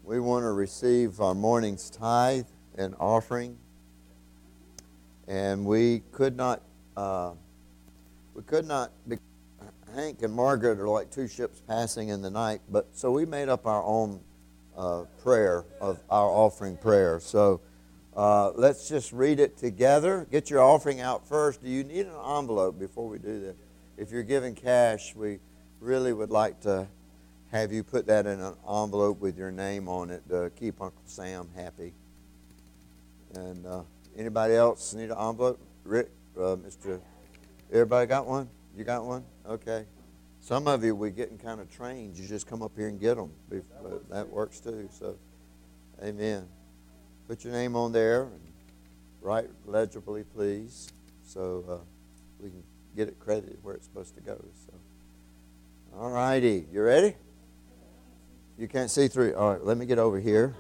We want to receive our morning's tithe and offering, and we could not. Hank and Margaret are like two ships passing in the night, but so we made up our own prayer of our offering prayer. So let's just read it together. Get your offering out first. Do you need an envelope before we do that? If you're giving cash, we really would like to have you put that in an envelope with your name on it to keep Uncle Sam happy. And anybody else need an envelope? Rick, Mr. Everybody got one? You got one? Okay. Some of you, we're getting kind of trained. You just come up here and get them. That works too. So, amen. Put your name on there and write legibly, please, so we can get it credited where it's supposed to go. So, all righty. You ready? You can't see through. All right, let me get over here.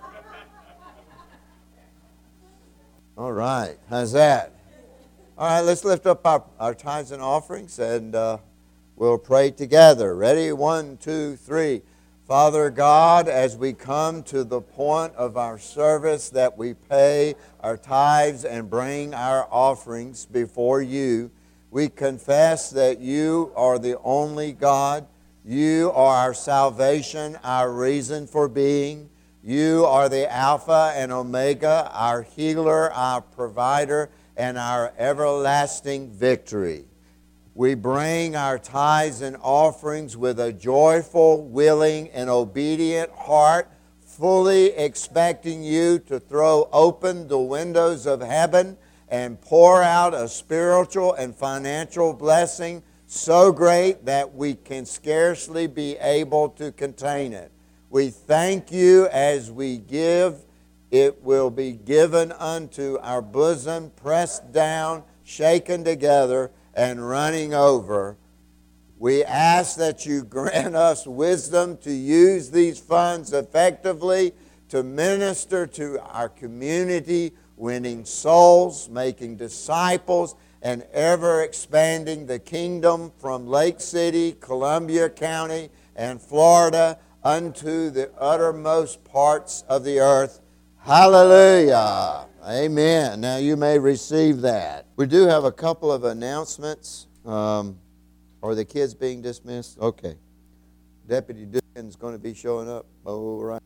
All right. How's that? All right, let's lift up our tithes and offerings, and we'll pray together. Ready? 1, 2, 3. Father God, as we come to the point of our service that we pay our tithes and bring our offerings before you, we confess that you are the only God. You are our salvation, our reason for being. You are the Alpha and Omega, our healer, our provider, and our everlasting victory. We bring our tithes and offerings with a joyful, willing, and obedient heart, fully expecting you to throw open the windows of heaven and pour out a spiritual and financial blessing so great that we can scarcely be able to contain it. We thank you as we give. It will be given unto our bosom, pressed down, shaken together, and running over. We ask that you grant us wisdom to use these funds effectively to minister to our community, winning souls, making disciples, and ever expanding the kingdom from Lake City, Columbia County, and Florida unto the uttermost parts of the earth. Hallelujah. Amen. Now you may receive that. We do have a couple of announcements. Are the kids being dismissed? Okay. Deputy Dugan's going to be showing up. All right.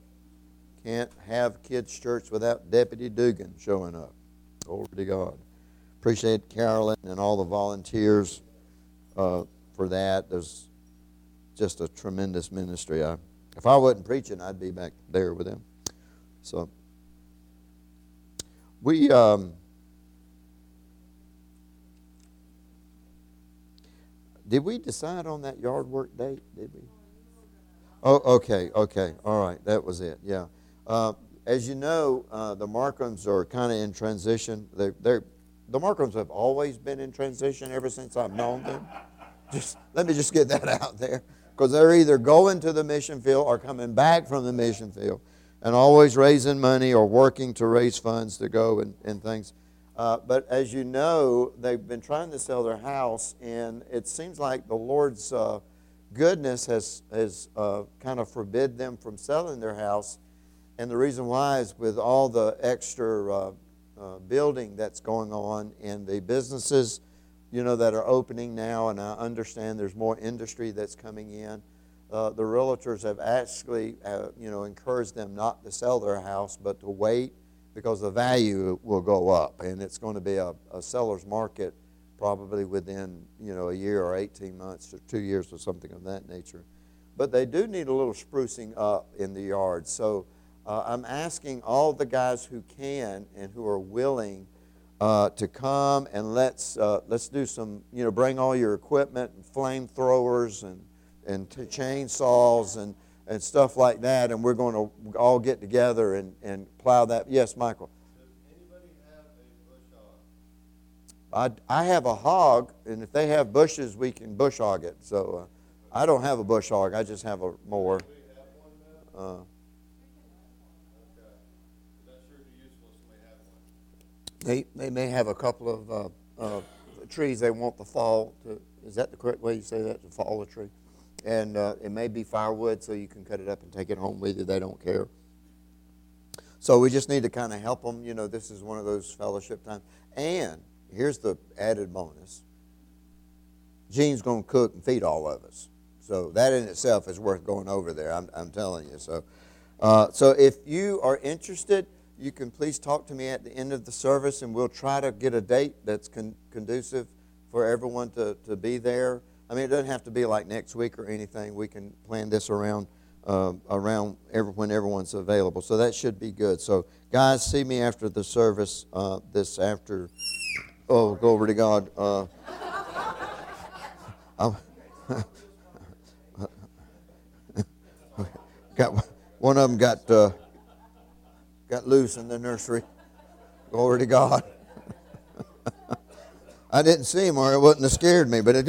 Can't have kids' church without Deputy Dugan showing up. Glory to God. Appreciate Carolyn and all the volunteers for that. There's just a tremendous ministry. If I wasn't preaching, I'd be back there with them. So we did we decide on that yard work date? Did we? Oh, okay, all right, that was it. Yeah. As you know, the Markhams are kind of in transition. The Markhams have always been in transition ever since I've known them. Let me just get that out there, because they're either going to the mission field or coming back from the mission field, and always raising money or working to raise funds to go and things. But as you know, they've been trying to sell their house, and it seems like the Lord's goodness has kind of forbid them from selling their house. And the reason why is with all the extra building that's going on and the businesses, that are opening now, and I understand there's more industry that's coming in. The realtors have actually, encouraged them not to sell their house, but to wait, because the value will go up, and it's going to be a seller's market probably within, a year or 18 months or 2 years or something of that nature. But they do need a little sprucing up in the yard. So I'm asking all the guys who can and who are willing to come, and let's do some, bring all your equipment and flamethrowers and chainsaws and stuff like that, and we're going to all get together and plow that. Yes, Michael? Does anybody have a bush hog? I have a hog, and if they have bushes, we can bush hog it. So I don't have a bush hog. I just have a mower. Do we have one now? Okay. Not sure it'd be useful if somebody had one. They may have a couple of trees they want the fall to. Is that the correct way you say that? To fall a tree? And it may be firewood, so you can cut it up and take it home with you. They don't care. So we just need to kind of help them. You know, this is one of those fellowship times. And here's the added bonus. Gene's going to cook and feed all of us. So that in itself is worth going over there, I'm telling you. So if you are interested, you can please talk to me at the end of the service, and we'll try to get a date that's conducive for everyone to be there. I mean, it doesn't have to be like next week or anything. We can plan this around when everyone's available. So that should be good. So, guys, see me after the service this after. Oh, glory to God. Got one of them got loose in the nursery. Glory to God. I didn't see him, or it wouldn't have scared me. But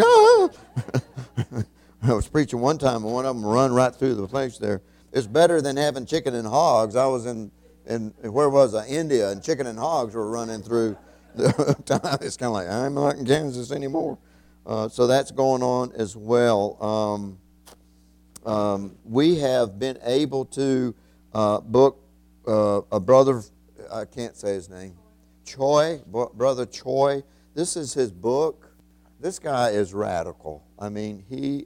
I was preaching one time, and one of them run right through the place there. It's better than having chicken and hogs. I was in where was I? India, and chicken and hogs were running through the time. It's kind of like, I'm not in Kansas anymore. So that's going on as well. We have been able to book a brother, I can't say his name, Choi, Brother Choi. This is his book. This guy is radical. I mean,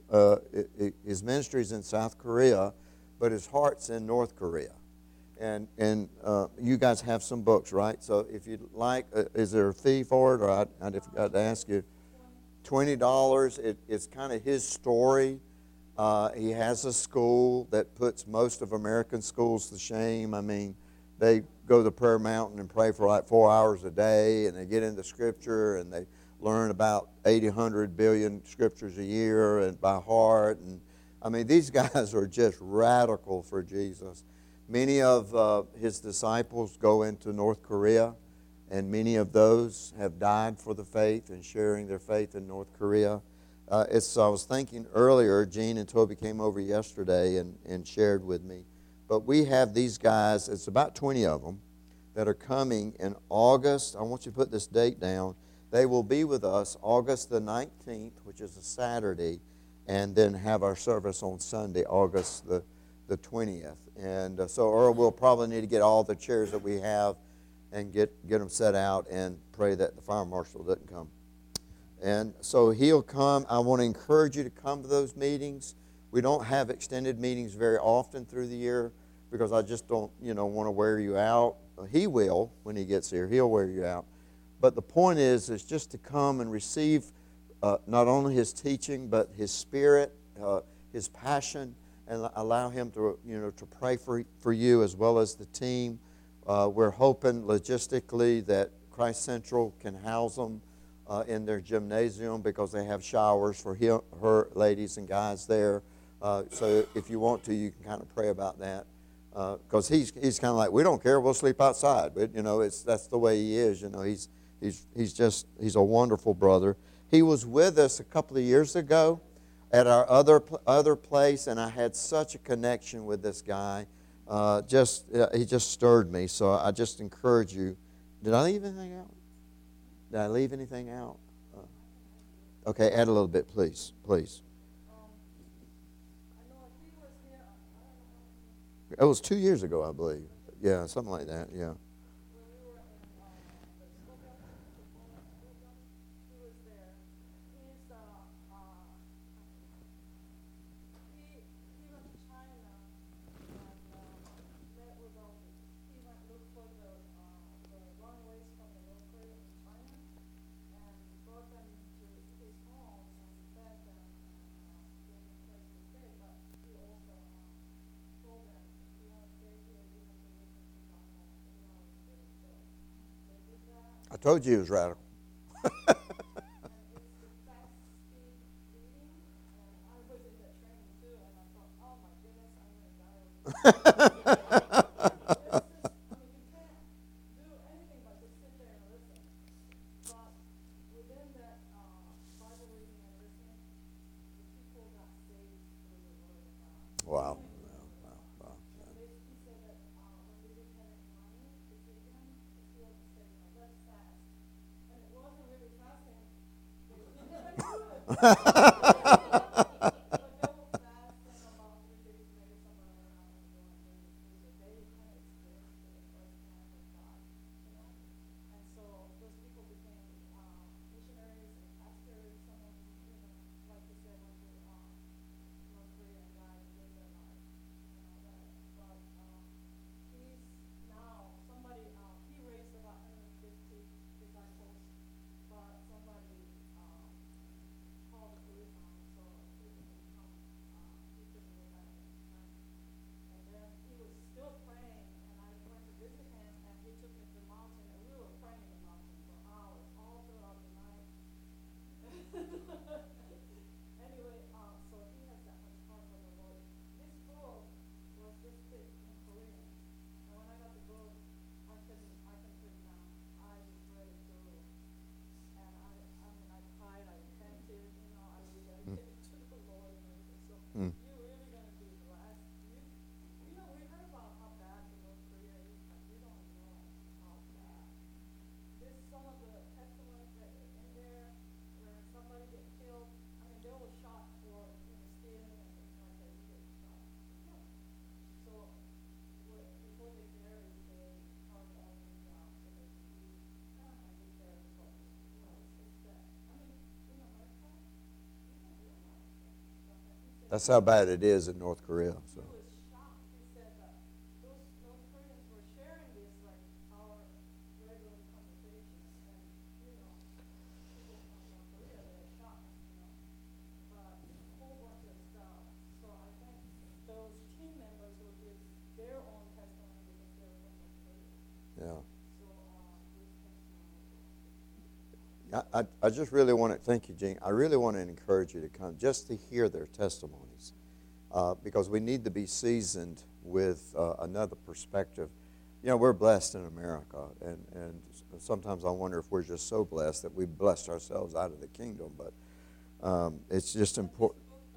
his ministry is in South Korea, but his heart's in North Korea. And you guys have some books, right? So if you'd like, is there a fee for it? Or I forgot to ask you. $20. It's kind of his story. He has a school that puts most of American schools to shame. I mean, they go to the prayer mountain and pray for like 4 hours a day, and they get into Scripture, and they learn about 800 billion Scriptures a year and by heart. And I mean, these guys are just radical for Jesus. Many of his disciples go into North Korea, and many of those have died for the faith and sharing their faith in North Korea. I was thinking earlier, Gene and Toby came over yesterday and shared with me. But we have these guys, it's about 20 of them, that are coming in August. I want you to put this date down. They will be with us August the 19th, which is a Saturday, and then have our service on Sunday, August the 20th. And so Earl will probably need to get all the chairs that we have and get them set out and pray that the fire marshal doesn't come. And so he'll come. I want to encourage you to come to those meetings. We don't have extended meetings very often through the year because I just don't, want to wear you out. He will when he gets here. He'll wear you out. But the point is just to come and receive not only his teaching, but his spirit, his passion, and allow him to, to pray for you as well as the team. We're hoping logistically that Christ Central can house them in their gymnasium because they have showers for her ladies and guys there. So if you want to, you can kind of pray about that. Because he's kind of like, we don't care, we'll sleep outside. But that's the way he is. He's a wonderful brother. He was with us a couple of years ago at our other place, and I had such a connection with this guy. He just stirred me. So I just encourage you. Did I leave anything out? Did I leave anything out? Okay, add a little bit, please. It was 2 years ago, I believe. Yeah, something like that, yeah. I told you he was radical. Wow. That's how bad it is in North Korea. So. He was shocked. He said that those North Koreans were sharing this like our regular conversations, and people from North Korea, they're shocked, but a whole bunch of stuff. So I think those team members will give their own testimony because they're from North Korea. Yeah. So this testimony. I just really want to, thank you, Gene. I really want to encourage you to come just to hear their testimonies because we need to be seasoned with another perspective. We're blessed in America, and sometimes I wonder if we're just so blessed that we've blessed ourselves out of the kingdom, but it's just important.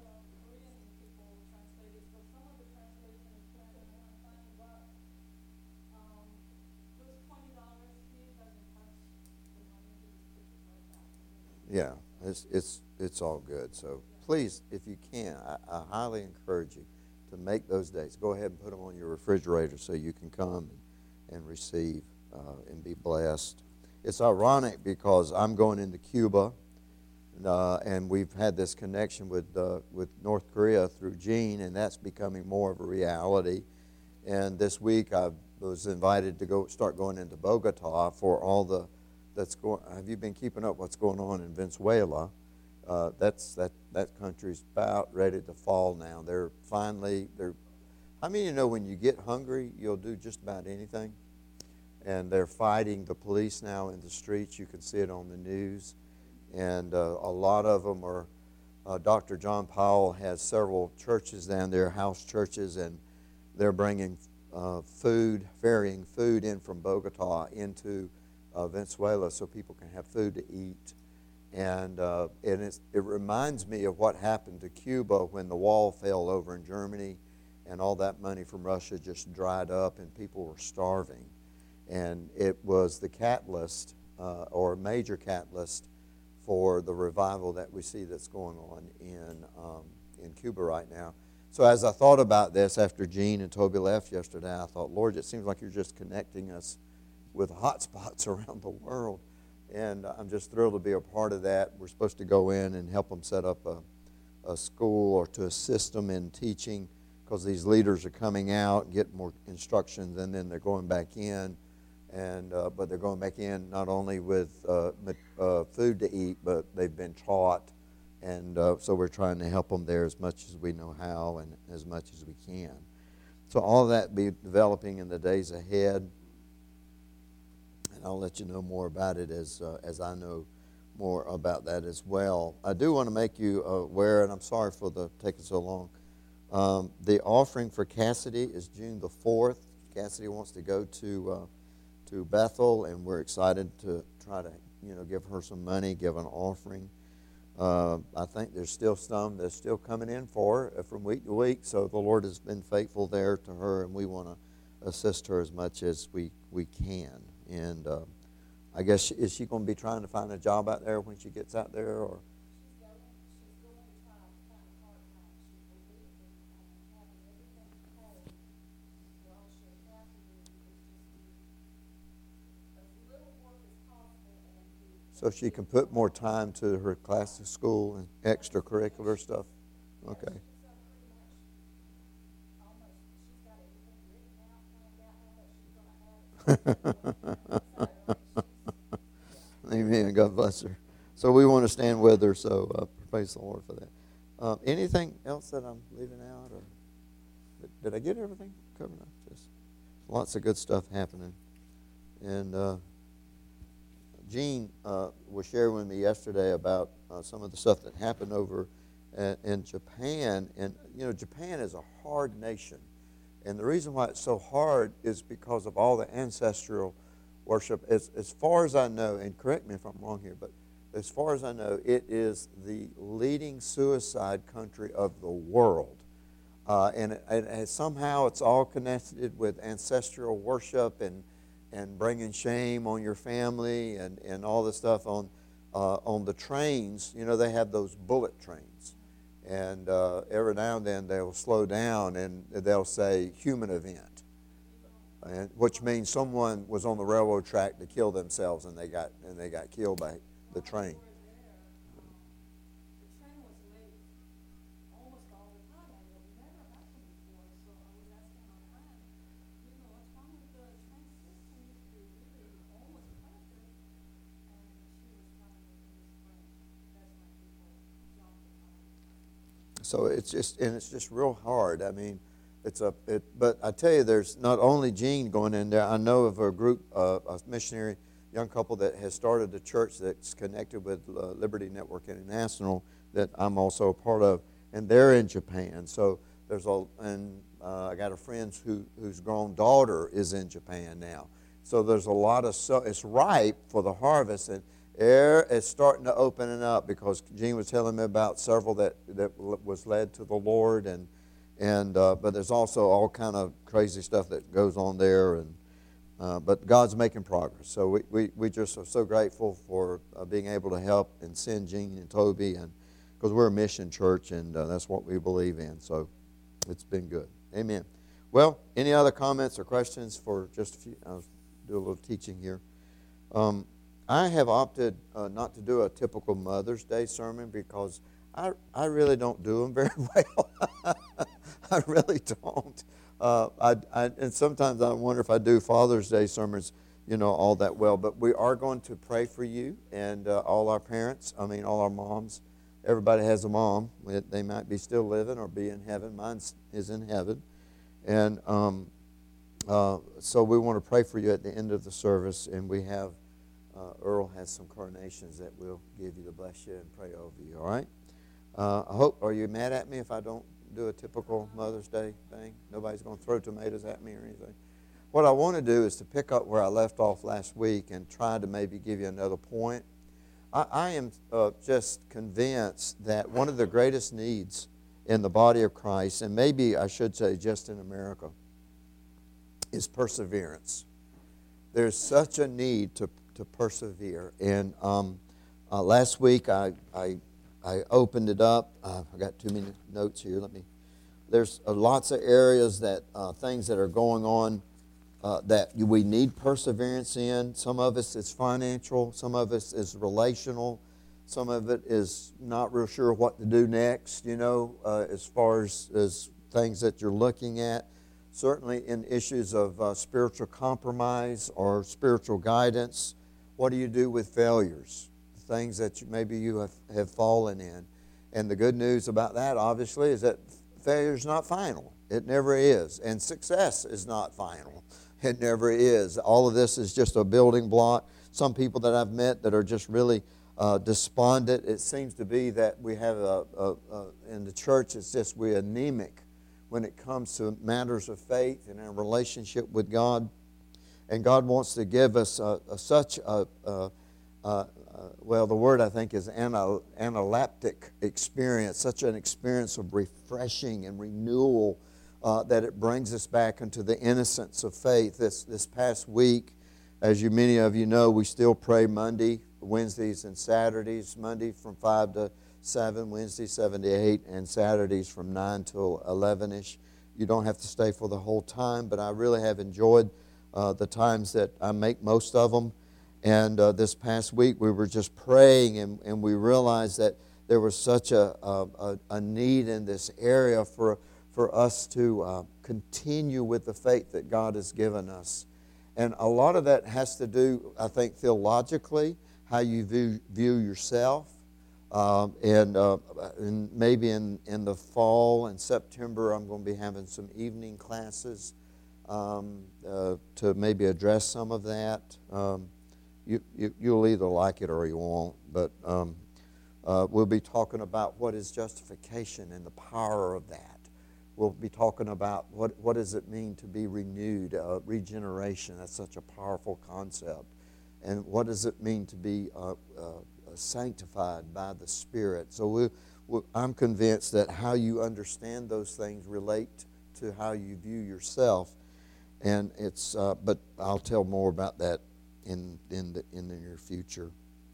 Yeah, it's all good. So please, if you can, I highly encourage you to make those dates. Go ahead and put them on your refrigerator so you can come and receive and be blessed. It's ironic because I'm going into Cuba, and we've had this connection with North Korea through Gene, and that's becoming more of a reality. And this week I was invited to start going into Bogota for all the have you been keeping up what's going on in Venezuela? That country's about ready to fall now. How many of you know when you get hungry, you'll do just about anything? And they're fighting the police now in the streets. You can see it on the news. And a lot of them are, Dr. John Powell has several churches down there, house churches, and they're bringing ferrying food in from Bogota into Venezuela so people can have food to eat. And it reminds me of what happened to Cuba when the wall fell over in Germany and all that money from Russia just dried up and people were starving. And it was the catalyst or a major catalyst for the revival that we see that's going on in Cuba right now. So as I thought about this after Gene and Toby left yesterday, I thought, Lord, it seems like you're just connecting us with hot spots around the world. And I'm just thrilled to be a part of that. We're supposed to go in and help them set up a school or to assist them in teaching because these leaders are coming out and getting more instructions, and then they're going back in. But they're going back in not only with food to eat, but they've been taught. And so we're trying to help them there as much as we know how and as much as we can. So all of that be developing in the days ahead. I'll let you know more about it as I know more about that as well. I do want to make you aware, and I'm sorry for taking so long. The offering for Cassidy is June the 4th. Cassidy wants to go to Bethel, and we're excited to try to give her some money, give an offering. I think there's still some that's still coming in for her from week to week. So the Lord has been faithful there to her, and we want to assist her as much as we can. And I guess, is she going to be trying to find a job out there when she gets out there? Or? She's going to try to find a part-time. She believes in having everything paid. Well, she'll have to do is just do as little work as possible. So she can put more time to her classes, school, and extracurricular stuff? Okay. Amen. God bless her. So we want to stand with her. So praise the Lord for that. Anything else that I'm leaving out, or did I get everything covered up? Just lots of good stuff happening. And Gene was sharing with me yesterday about some of the stuff that happened over in Japan. And Japan is a hard nation. And the reason why it's so hard is because of all the ancestral worship. As far as I know, and correct me if I'm wrong here, but as far as I know, it is the leading suicide country of the world. And somehow it's all connected with ancestral worship and bringing shame on your family and all the stuff on the trains. They have those bullet trains. And every now and then they'll slow down and they'll say human event, which means someone was on the railroad track to kill themselves and they got killed by the train. The train was late almost all the So it's just real hard. I mean, but I tell you, there's not only Gene going in there. I know of a group, a missionary young couple that has started a church that's connected with Liberty Network International that I'm also a part of, and they're in Japan. So I got a friend whose grown daughter is in Japan now. So there's a lot of it's ripe for the harvest, and it's starting to open it up because Gene was telling me about several that was led to the Lord, but there's also all kind of crazy stuff that goes on there, but God's making progress. So we just are so grateful for being able to help and send Gene and Toby, and because we're a mission church, and that's what we believe in. So it's been good. Amen. Well, any other comments or questions for just a few? I'll do a little teaching here. I have opted not to do a typical Mother's Day sermon because I really don't do them very well. I really don't. And sometimes I wonder if I do Father's Day sermons, all that well. But we are going to pray for you and all our parents. All our moms. Everybody has a mom. They might be still living or be in heaven. Mine is in heaven. And so we want to pray for you at the end of the service. And we have, Earl has some carnations that we'll give you to bless you and pray over you, all right? Are you mad at me if I don't do a typical Mother's Day thing? Nobody's going to throw tomatoes at me or anything? What I want to do is to pick up where I left off last week and try to maybe give you another point. I am just convinced that one of the greatest needs in the body of Christ, and maybe I should say just in America, is perseverance. There's such a need to persevere. And last week I opened it up. I got too many notes here. There's lots of areas things that are going on that we need perseverance in. Some of us is financial. Some of us is relational. Some of it is not real sure what to do next, as far as things that you're looking at. Certainly in issues of spiritual compromise or spiritual guidance. What do you do with failures? Things that maybe you have fallen in. And the good news about that, obviously, is that failure is not final. It never is. And success is not final. It never is. All of this is just a building block. Some people that I've met that are just really despondent. It seems to be that we have in the church, it's just we're anemic when it comes to matters of faith and our relationship with God. And God wants to give us the word I think is analeptic experience, such an experience of refreshing and renewal that it brings us back into the innocence of faith. This past week, as many of you know, we still pray Monday, Wednesdays, and Saturdays. Monday from 5 to 7, Wednesday 7 to 8, and Saturdays from 9 till 11-ish. You don't have to stay for the whole time, but I really have enjoyed the times that I make most of them. And this past week we were just praying, and we realized that there was such a need in this area for us to continue with the faith that God has given us. And a lot of that has to do, I think, theologically, how you view yourself. And maybe in the fall and September, I'm going to be having some evening classes to maybe address some of that. You'll either like it or you won't, but we'll be talking about what is justification and the power of that. We'll be talking about what does it mean to be renewed, regeneration. That's such a powerful concept. And what does it mean to be sanctified by the Spirit? So I'm convinced that how you understand those things relate to how you view yourself. And but I'll tell more about that in the near future.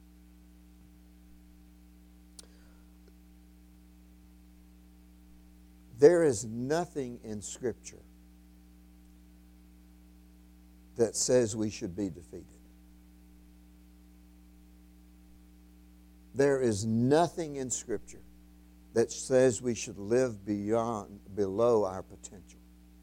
There is nothing in Scripture that says we should be defeated. There is nothing in Scripture that says we should live below our potential.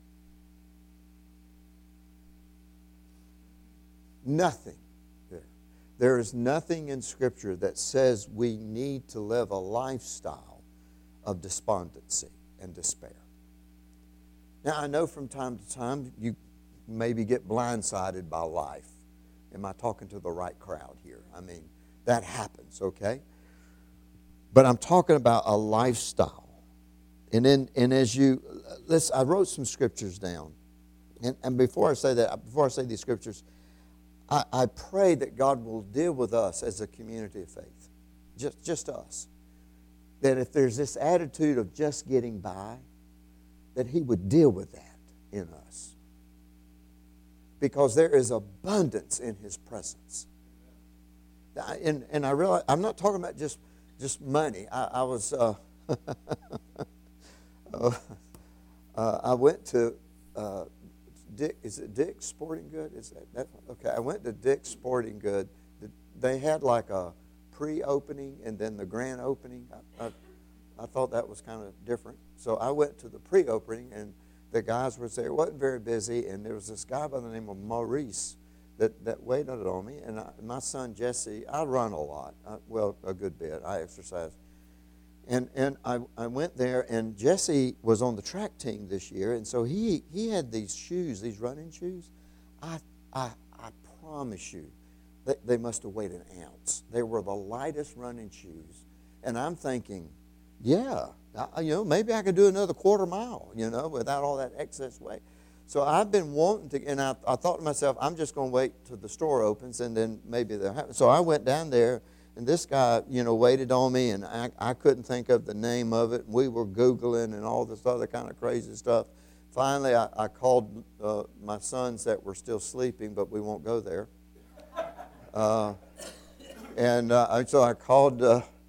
Nothing there. There is nothing in Scripture that says we need to live a lifestyle of despondency and despair. Now, I know from time to time you maybe get blindsided by life. Am I talking to the right crowd here? I mean, that happens, okay? But I'm talking about a lifestyle. And as you, listen, I wrote some scriptures down. And before I say that, before I say these scriptures, I pray that God will deal with us as a community of faith. Just us. That if there's this attitude of just getting by, that He would deal with that in us. Because there is abundance in His presence. And I realize, I'm not talking about just money. I was, I went to Dick. Is it Dick's Sporting Good? Is that okay? I went to Dick's Sporting Good. They had like a pre-opening and then the grand opening. I thought that was kind of different. So I went to the pre-opening, and the guys were there. It wasn't very busy, and there was this guy by the name of Maurice that waited on me. And my son Jesse, I run a lot. A good bit. I exercise. And I went there, and Jesse was on the track team this year, and so he had these shoes, these running shoes. I promise you, they must have weighed an ounce. They were the lightest running shoes. And I'm thinking, yeah, maybe I could do another quarter mile, without all that excess weight. So I've been wanting to, and I thought to myself, I'm just going to wait till the store opens, and then maybe they'll happen. So I went down there, and this guy, waited on me, and I couldn't think of the name of it. We were Googling and all this other kind of crazy stuff. Finally, I called my sons that were still sleeping, but we won't go there. So I called,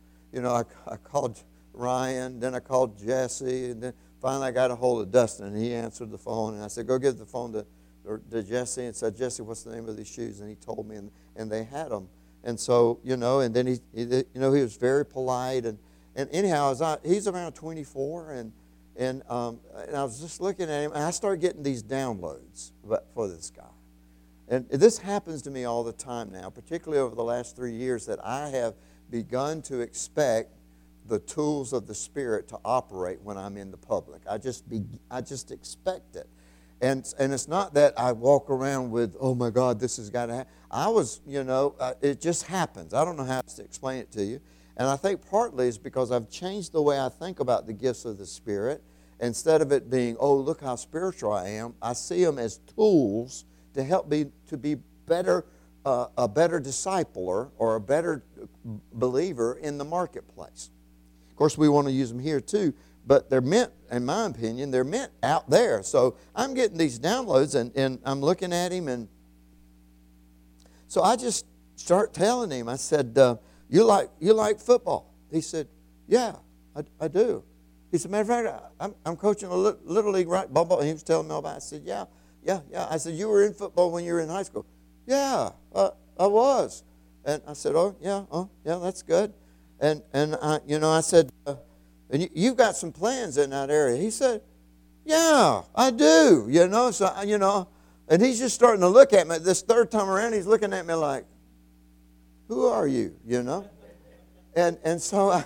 I called Ryan, then I called Jesse, and then finally I got a hold of Dustin, and he answered the phone, and I said, go give the phone to Jesse, and said, Jesse, what's the name of these shoes? And he told me, and they had them. And so, and then he was very polite, and anyhow, he's around 24, and I was just looking at him, and I started getting these downloads for this guy. And this happens to me all the time now, particularly over the last 3 years, that I have begun to expect the tools of the Spirit to operate when I'm in the public. I just expect it. And it's not that I walk around with, oh my God, this has got to happen. It just happens. I don't know how else to explain it to you. And I think partly is because I've changed the way I think about the gifts of the Spirit. Instead of it being, oh, look how spiritual I am, I see them as tools to help me to be better, a better discipler or a better believer in the marketplace. Of course, we want to use them here too, but they're meant, in my opinion, they're meant out there. So I'm getting these downloads, and I'm looking at him, and so I just start telling him. I said, "You like football?" He said, "Yeah, I do." He said, "Matter of fact, I'm coaching a little league, right?" Blah, blah. And he was telling me all about it. I said, "Yeah." I said, "You were in football when you were in high school?" "Yeah, I was." And I said, "Oh, yeah, that's good." And I said, "And you've got some plans in that area?" He said, "Yeah, I do." So and he's just starting to look at me. This third time around, he's looking at me like, "Who are you?" And so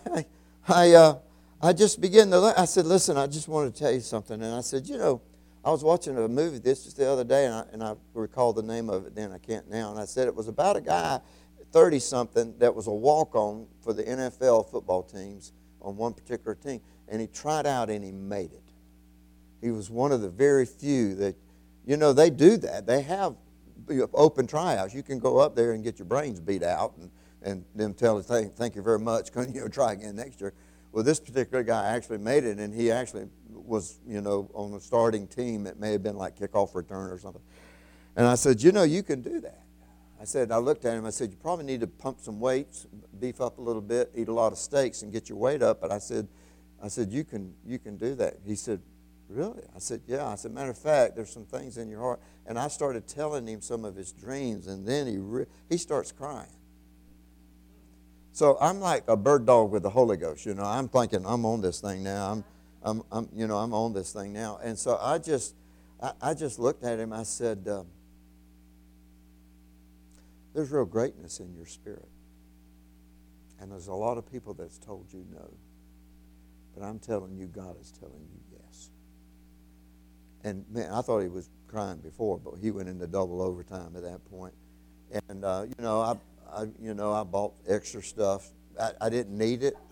I just began to look. I said, "Listen, I just want to tell you something." And I said, I was watching a movie just the other day, and I recall the name of it then. I can't now. And I said it was about a guy, 30-something, that was a walk-on for the NFL football teams on one particular team. And he tried out, and he made it. He was one of the very few that, they do that. They have open tryouts. You can go up there and get your brains beat out and them tell you, thank you very much, try again next year. Well, this particular guy actually made it, and he actually was, on the starting team. It may have been like kickoff return or something. And I said, you can do that. I looked at him, I said, you probably need to pump some weights, beef up a little bit, eat a lot of steaks, and get your weight up. But I said, you can do that. He said, really? I said, yeah. I said, matter of fact, there's some things in your heart. And I started telling him some of his dreams, and then he starts crying. So I'm like a bird dog with the Holy Ghost, I'm thinking, I'm on this thing now. I'm on this thing now. And so I just looked at him. I said, there's real greatness in your spirit. And there's a lot of people that's told you no. But I'm telling you, God is telling you yes. And man, I thought he was crying before, but he went into double overtime at that point. And I bought extra stuff. I didn't need it.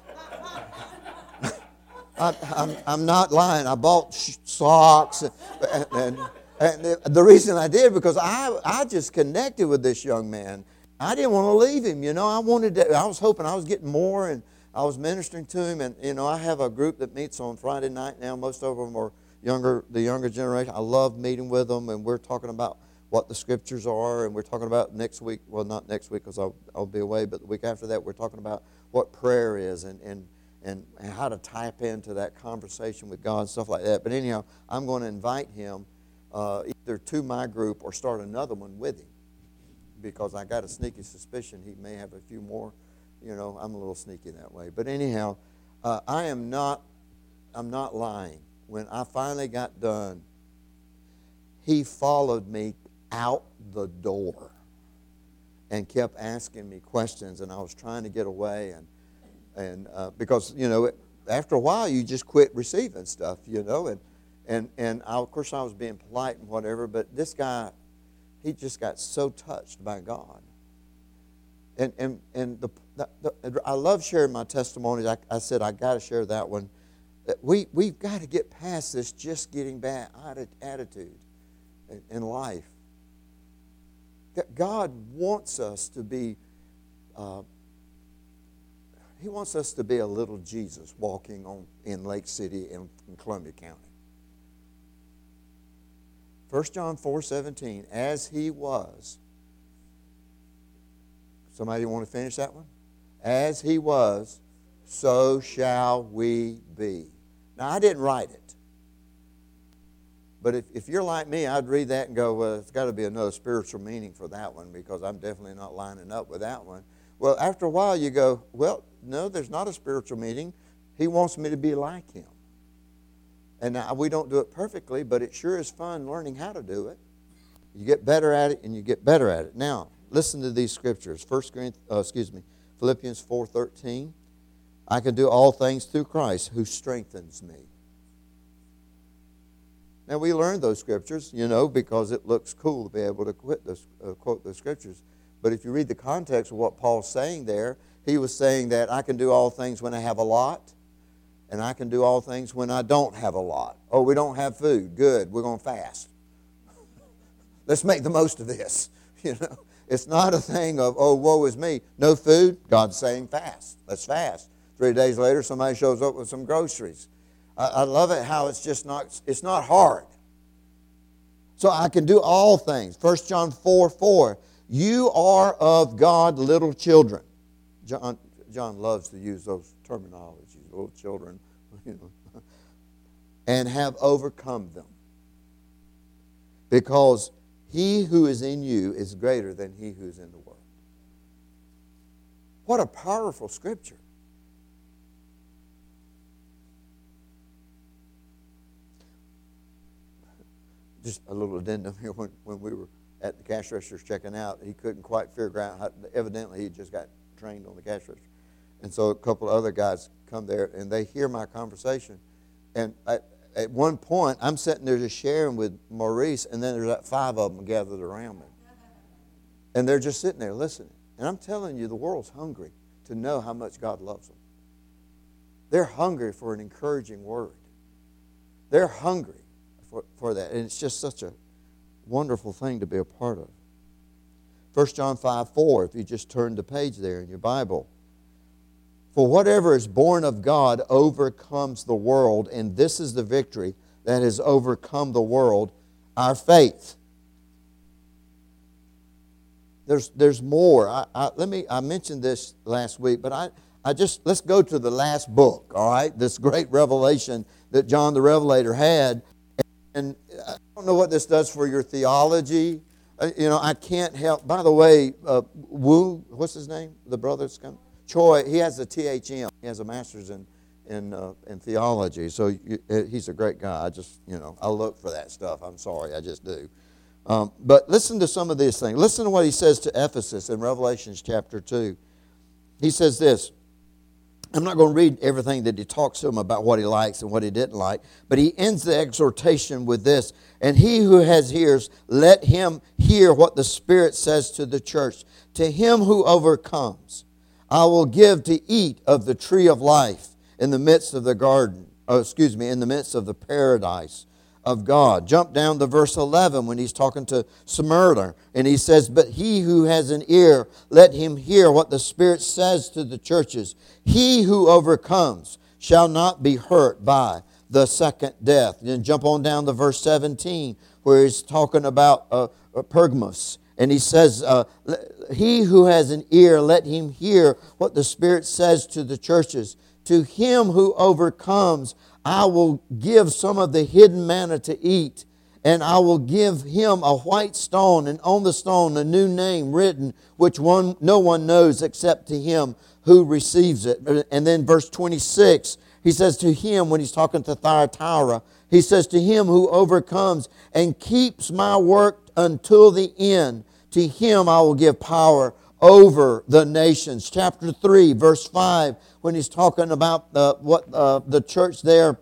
I'm not lying. I bought socks, and the reason I did because I just connected with this young man. I didn't want to leave him. I was hoping I was getting more, and I was ministering to him. And I have a group that meets on Friday night now. Most of them are the younger generation. I love meeting with them, and we're talking about what the scriptures are, and we're talking about next week. Well, not next week because I'll be away, but the week after that, we're talking about what prayer is and how to tap into that conversation with God and stuff like that. But anyhow, I'm going to invite him either to my group or start another one with him, because I got a sneaky suspicion he may have a few more. I'm a little sneaky that way. But anyhow, I'm not lying. When I finally got done, he followed me out the door and kept asking me questions, and I was trying to get away, and because after a while you just quit receiving stuff, and of course I was being polite and whatever, but this guy, he just got so touched by God, and I love sharing my testimonies. I said I got to share that one. We've got to get past this just getting bad attitude in life. God wants us to be. He wants us to be a little Jesus walking in Lake City in Columbia County. 1 John 4:17, as he was. Somebody want to finish that one? As he was, so shall we be. Now, I didn't write it. But if you're like me, I'd read that and go, well, it's got to be another spiritual meaning for that one, because I'm definitely not lining up with that one. Well, after a while you go, well, no, there's not a spiritual meaning. He wants me to be like him. And now, we don't do it perfectly, but it sure is fun learning how to do it. You get better at it, and you get better at it. Now, listen to these scriptures. Philippians 4:13. I can do all things through Christ who strengthens me. Now, we learn those scriptures, because it looks cool to be able to quote those scriptures. But if you read the context of what Paul's saying there, he was saying that I can do all things when I have a lot, and I can do all things when I don't have a lot. Oh, we don't have food. Good. We're going to fast. Let's make the most of this. It's not a thing of, oh, woe is me. No food. God's saying fast. Let's fast. 3 days later, somebody shows up with some groceries. I love it how it's not hard. So I can do all things. 1 John 4:4. You are of God, little children. John loves to use those terminologies, little children, and have overcome them. Because he who is in you is greater than he who is in the world. What a powerful scripture. Just a little addendum here. When we were at the cash registers checking out, he couldn't quite figure out how. Evidently, he just got trained on the cash register, and so a couple of other guys come there and they hear my conversation. And at one point, I'm sitting there just sharing with Maurice, and then there's like 5 of them gathered around me, and they're just sitting there listening. And I'm telling you, the world's hungry to know how much God loves them. They're hungry for an encouraging word. They're hungry for that. And it's just such a wonderful thing to be a part of. 1 John 5:4, if you just turn the page there in your Bible. For whatever is born of God overcomes the world, and this is the victory that has overcome the world, our faith. There's more. I mentioned this last week, but let's go to the last book, all right? This great revelation that John the Revelator had. And I don't know what this does for your theology. I can't help. By the way, Wu, what's his name? The brother's come. Choi. He has a THM. He has a master's in theology. So he's a great guy. I look for that stuff. I'm sorry, I just do. But listen to some of these things. Listen to what he says to Ephesus in Revelation chapter 2. He says this. I'm not going to read everything that he talks to him about what he likes and what he didn't like, but he ends the exhortation with this, and he who has ears, let him hear what the Spirit says to the church. To him who overcomes, I will give to eat of the tree of life in the midst of the garden, in the midst of the paradise of God. Jump down to verse 11 when he's talking to Smyrna, and he says, but he who has an ear, let him hear what the Spirit says to the churches. He who overcomes shall not be hurt by the second death. Then jump on down to verse 17 where he's talking about Pergamos. And he says, he who has an ear, let him hear what the Spirit says to the churches. To him who overcomes, I will give some of the hidden manna to eat, and I will give him a white stone, and on the stone a new name written, which no one knows except to him who receives it. And then verse 26, he says to him, when he's talking to Thyatira, he says, to him who overcomes and keeps my work until the end, to him I will give power over the nations. Chapter 3, verse 5, when he's talking about the church there,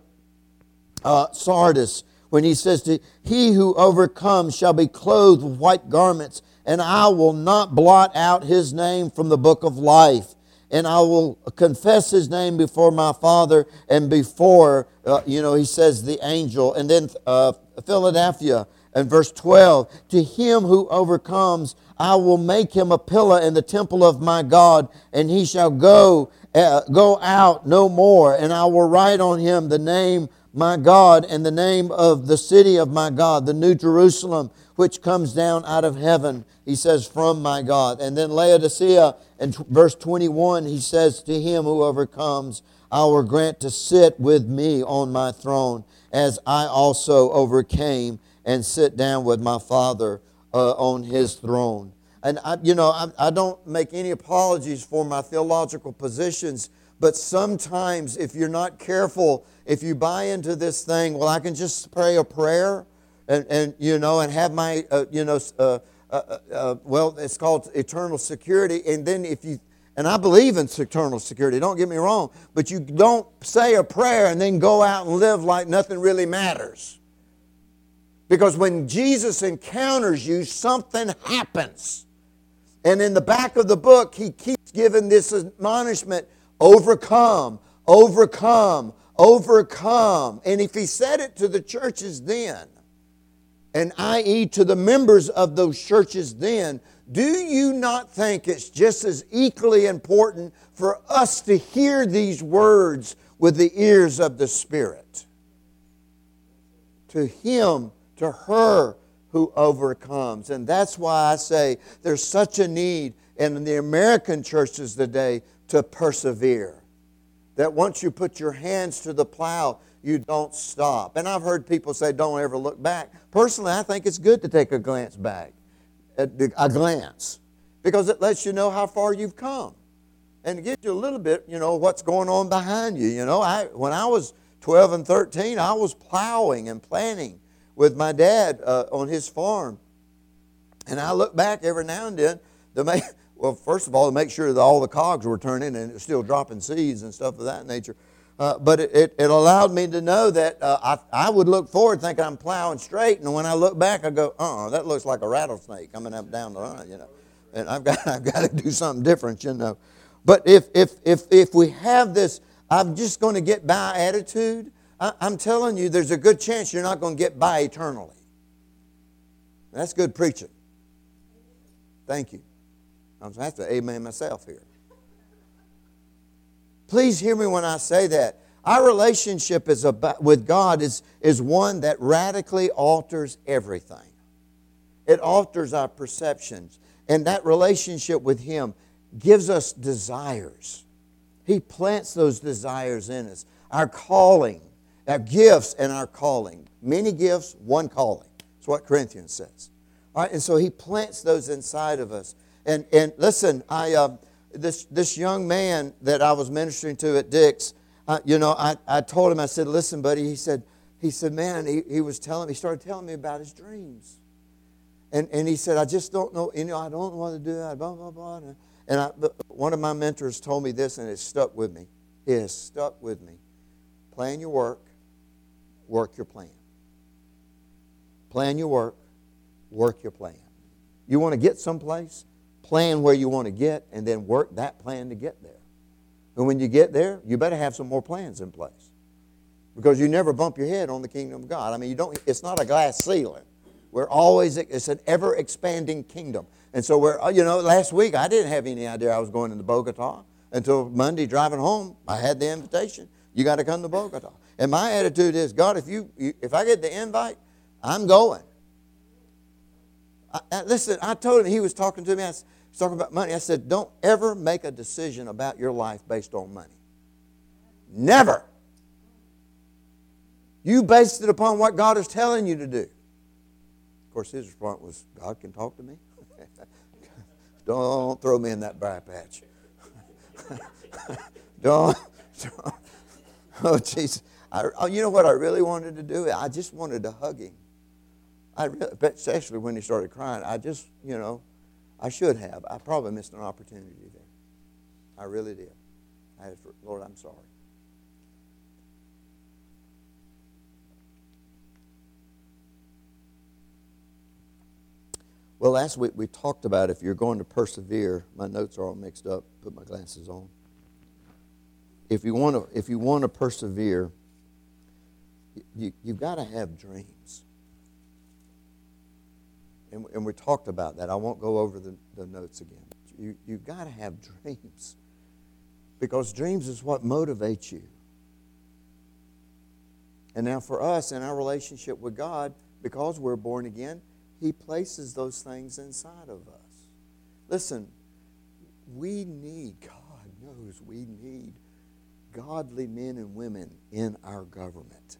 Sardis, when he says, to he who overcomes shall be clothed with white garments, and I will not blot out his name from the book of life. And I will confess his name before my Father and before, he says the angel. And then Philadelphia and verse 12, to him who overcomes, I will make him a pillar in the temple of my God, and he shall go out no more. And I will write on him the name my God and the name of the city of my God, the New Jerusalem, which comes down out of heaven, he says, from my God. And then Laodicea, in verse 21, he says, to him who overcomes, I will grant to sit with me on my throne, as I also overcame and sit down with my Father on his throne. And I don't make any apologies for my theological positions, but sometimes if you're not careful, if you buy into this thing, well, I can just pray a prayer and have my, it's called eternal security. And then and I believe in eternal security, don't get me wrong, but you don't say a prayer and then go out and live like nothing really matters. Because when Jesus encounters you, something happens. And in the back of the book, he keeps giving this admonishment, overcome, overcome, overcome. And if he said it to the churches then, and i.e. to the members of those churches then, do you not think it's just as equally important for us to hear these words with the ears of the Spirit? To him, to her who overcomes. And that's why I say there's such a need in the American churches today to persevere. That once you put your hands to the plow, you don't stop. And I've heard people say, don't ever look back. Personally, I think it's good to take a glance back. A glance. Because it lets you know how far you've come. And it gives you a little bit, what's going on behind you. When I was 12 and 13, I was plowing and planting with my dad on his farm. And I look back every now and then first of all, to make sure that all the cogs were turning and it's still dropping seeds and stuff of that nature. But it allowed me to know that I would look forward thinking I'm plowing straight, and when I look back, I go, that looks like a rattlesnake coming up down the line, And I've got to do something different, But if we have this, I'm just going to get by attitude, I'm telling you, there's a good chance you're not going to get by eternally. That's good preaching. Thank you. I'm going to have to amen myself here. Please hear me when I say that. Our relationship with God is one that radically alters everything. It alters our perceptions. And that relationship with Him gives us desires. He plants those desires in us. Our calling, our gifts and our calling. Many gifts, one calling. That's what Corinthians says. All right, and so He plants those inside of us. And listen, this young man that I was ministering to at Dick's, I told him, I said, listen, buddy, he said, man, he started telling me about his dreams. And he said, I just don't know, I don't know what to do, blah, blah, blah. And one of my mentors told me this, and it stuck with me. It has stuck with me. Plan your work, work your plan. Plan your work your plan. You want to get someplace? Plan where you want to get and then work that plan to get there. And when you get there, you better have some more plans in place. Because you never bump your head on the kingdom of God. I mean, it's not a glass ceiling. It's an ever-expanding kingdom. And so last week I didn't have any idea I was going into Bogota until Monday driving home. I had the invitation. You got to come to Bogota. And my attitude is, God, if I get the invite, I'm going. Listen, I told him, he was talking to me, I was talking about money. I said, don't ever make a decision about your life based on money. Never. You based it upon what God is telling you to do. Of course, his response was, God can talk to me? Don't throw me in that briar patch. don't. Oh, Jesus. You know what I really wanted to do? I just wanted to hug him. Especially when he started crying. I should have. I probably missed an opportunity there. I really did. Lord, I'm sorry. Well, last week we talked about if you're going to persevere. My notes are all mixed up. Put my glasses on. If you want to persevere, you've got to have dreams. And we talked about that. I won't go over the notes again. You've got to have dreams. Because dreams is what motivates you. And now for us, in our relationship with God, because we're born again, He places those things inside of us. Listen, we need godly men and women in our government.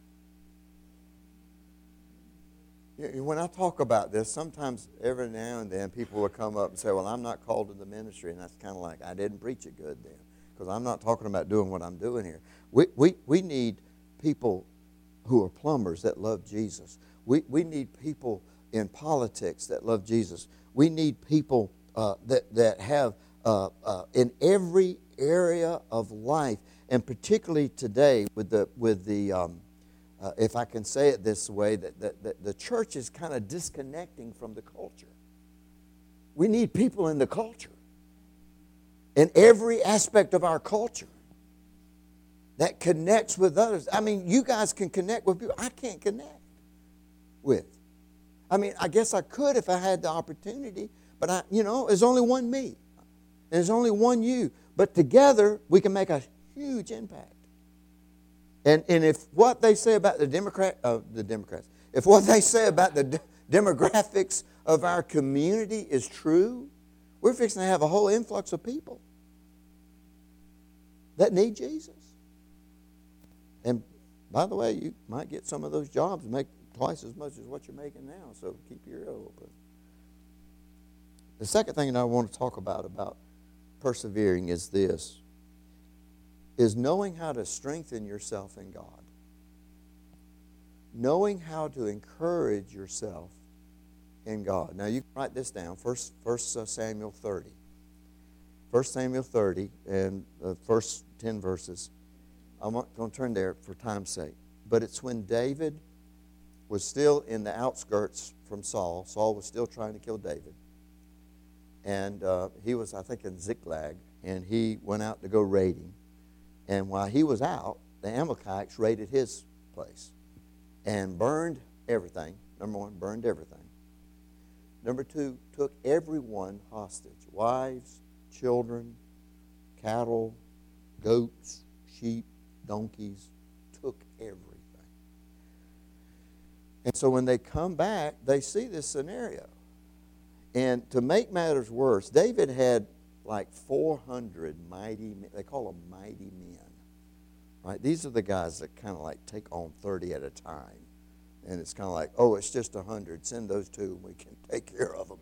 When I talk about this, sometimes every now and then people will come up and say, well, I'm not called to the ministry. And that's kind of like, I didn't preach it good then. Because I'm not talking about doing what I'm doing here. We need people who are plumbers that love Jesus. We need people in politics that love Jesus. We need people that have in every area of life, and particularly today with the if I can say it this way, that the church is kind of disconnecting from the culture. We need people in the culture, in every aspect of our culture, that connects with others. I mean, you guys can connect with people I can't connect with. I mean, I guess I could if I had the opportunity, but there's only one me. There's only one you. But together, we can make a huge impact. And if what they say about the Democrats, if what they say about the demographics of our community is true, we're fixing to have a whole influx of people that need Jesus. And by the way, you might get some of those jobs and make twice as much as what you're making now, so keep your ear open. The second thing that I want to talk about persevering is this, is knowing how to strengthen yourself in God. Knowing how to encourage yourself in God. Now you can write this down, First Samuel 30. 1 Samuel 30 and the first 10 verses. I'm not going to turn there for time's sake. But it's when David was still in the outskirts from Saul. Saul was still trying to kill David. And he was, I think, in Ziklag, and he went out to go raiding. And while he was out, the Amalekites raided his place and burned everything. Number one, burned everything. Number two, took everyone hostage. Wives, children, cattle, goats, sheep, donkeys, took everything. And so when they come back, they see this scenario. And to make matters worse, David had like 400 mighty men. They call them mighty men. Right? These are the guys that kind of like take on 30 at a time. And it's kind of like, oh, it's just 100. Send those two and we can take care of them,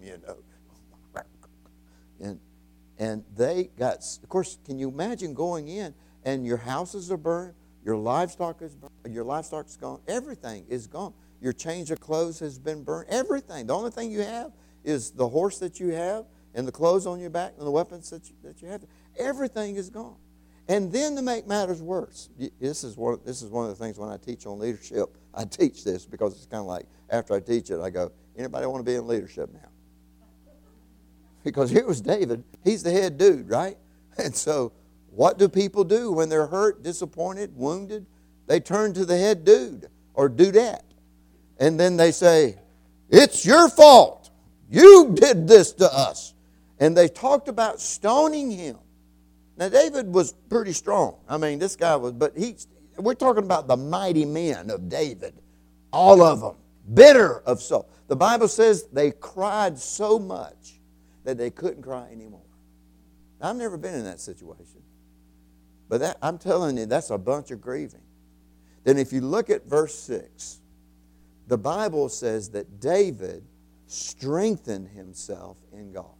And they got, of course, can you imagine going in and your houses are burned, your livestock is burned, your livestock's gone, everything is gone. Your change of clothes has been burned, everything. The only thing you have is the horse that you have and the clothes on your back and the weapons that you have. Everything is gone. And then to make matters worse, this is one of the things when I teach on leadership. I teach this because it's kind of like after I teach it, I go, anybody want to be in leadership now? Because here was David. He's the head dude, right? And so what do people do when they're hurt, disappointed, wounded? They turn to the head dude or dudette. And then they say, it's your fault. You did this to us. And they talked about stoning him. Now, David was pretty strong. I mean, this guy was, but we're talking about the mighty men of David. All of them. Bitter of soul. The Bible says they cried so much that they couldn't cry anymore. I've never been in that situation. But I'm telling you, that's a bunch of grieving. Then if you look at verse 6, the Bible says that David strengthened himself in God.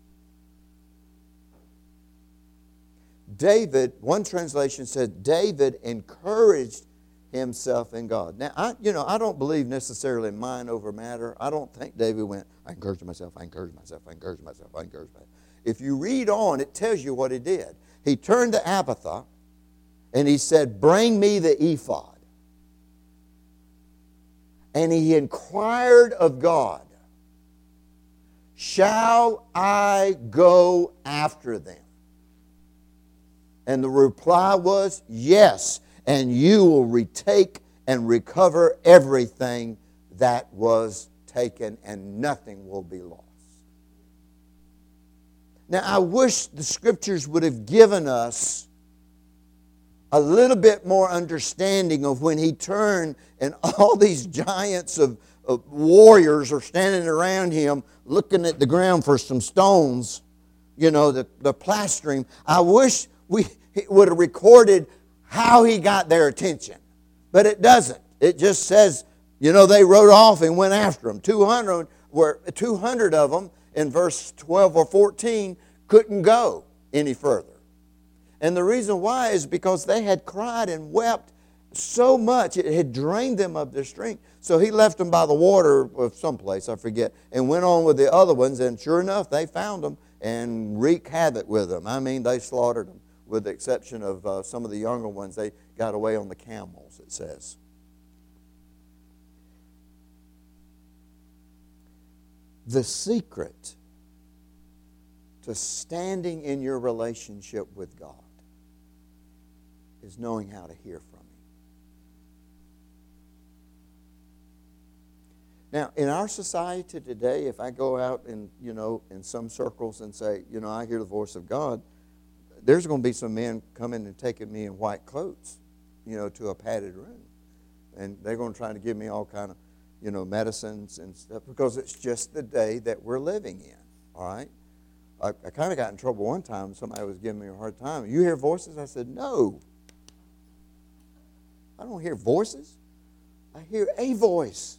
David, one translation said, David encouraged himself in God. Now, I don't believe necessarily mind over matter. I don't think David went, I encourage myself, I encourage myself, I encourage myself, I encourage myself. If you read on, it tells you what he did. He turned to Abiathar and he said, bring me the ephod. And he inquired of God, shall I go after them? And the reply was, yes, and you will retake and recover everything that was taken, and nothing will be lost. Now, I wish the Scriptures would have given us a little bit more understanding of when he turned and all these giants of warriors are standing around him looking at the ground for some stones, the plastering. I wish we would have recorded how he got their attention. But it doesn't. It just says, they rode off and went after him. 200 of them in verse 12 or 14 couldn't go any further. And the reason why is because they had cried and wept so much, it had drained them of their strength. So he left them by the water of someplace, I forget, and went on with the other ones. And sure enough, they found them and wreaked havoc with them. I mean, they slaughtered them, with the exception of some of the younger ones. They got away on the camels, it says. The secret to standing in your relationship with God is knowing how to hear from Him. Now, in our society today, if I go out in some circles and say, I hear the voice of God, there's going to be some men coming and taking me in white coats, to a padded room. And they're going to try to give me all kind of, medicines and stuff, because it's just the day that we're living in, all right? I kind of got in trouble one time. Somebody was giving me a hard time. You hear voices? I said, no. I don't hear voices. I hear a voice.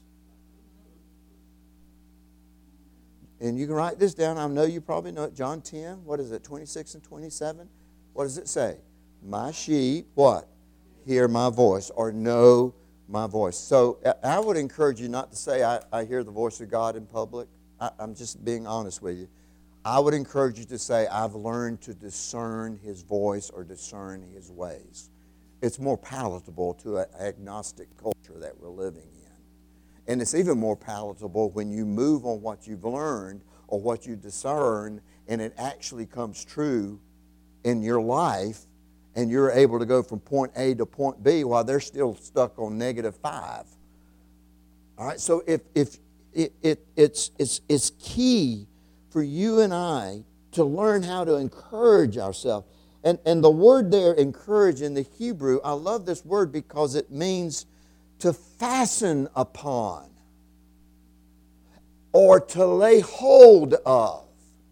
And you can write this down. I know you probably know it. John 10, 26 and 27? What does it say? My sheep, what? Hear my voice, or know my voice. So I would encourage you not to say, I hear the voice of God in public. I'm just being honest with you. I would encourage you to say, I've learned to discern His voice or discern His ways. It's more palatable to an agnostic culture that we're living in. And it's even more palatable when you move on what you've learned or what you discern, and it actually comes true in your life, and you're able to go from point A to point B while they're still stuck on -5. All right, so it's key for you and I to learn how to encourage ourselves. And the word there, encourage, in the Hebrew, I love this word because it means to fasten upon or to lay hold of.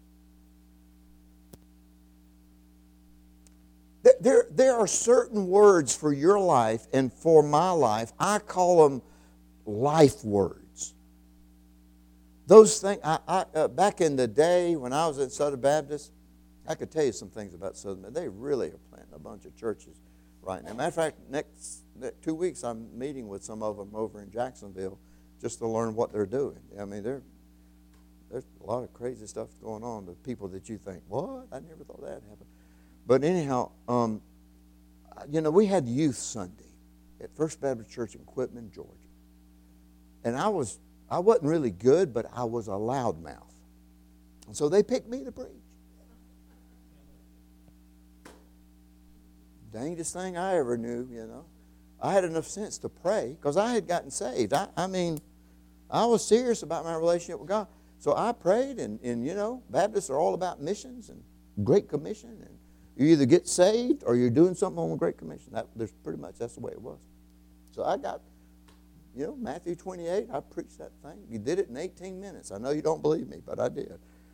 There are certain words for your life and for my life. I call them life words. Those things, back in the day when I was at Southern Baptist, I could tell you some things about Southern Baptist. They really are planting a bunch of churches right now. Matter of fact, next 2 weeks I'm meeting with some of them over in Jacksonville just to learn what they're doing. I mean, there's a lot of crazy stuff going on with people that you think, what? I never thought that happened. But anyhow, we had Youth Sunday at First Baptist Church in Quitman, Georgia. And I wasn't really good, but I was a loudmouth. And so they picked me to preach. Dangest thing I ever knew, I had enough sense to pray because I had gotten saved. I mean, I was serious about my relationship with God. So I prayed, and Baptists are all about missions and Great Commission. And you either get saved or you're doing something on the Great Commission. That's the way it was. So I got, Matthew 28, I preached that thing. You did it in 18 minutes. I know you don't believe me, but I did.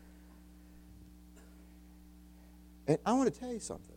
And I want to tell you something.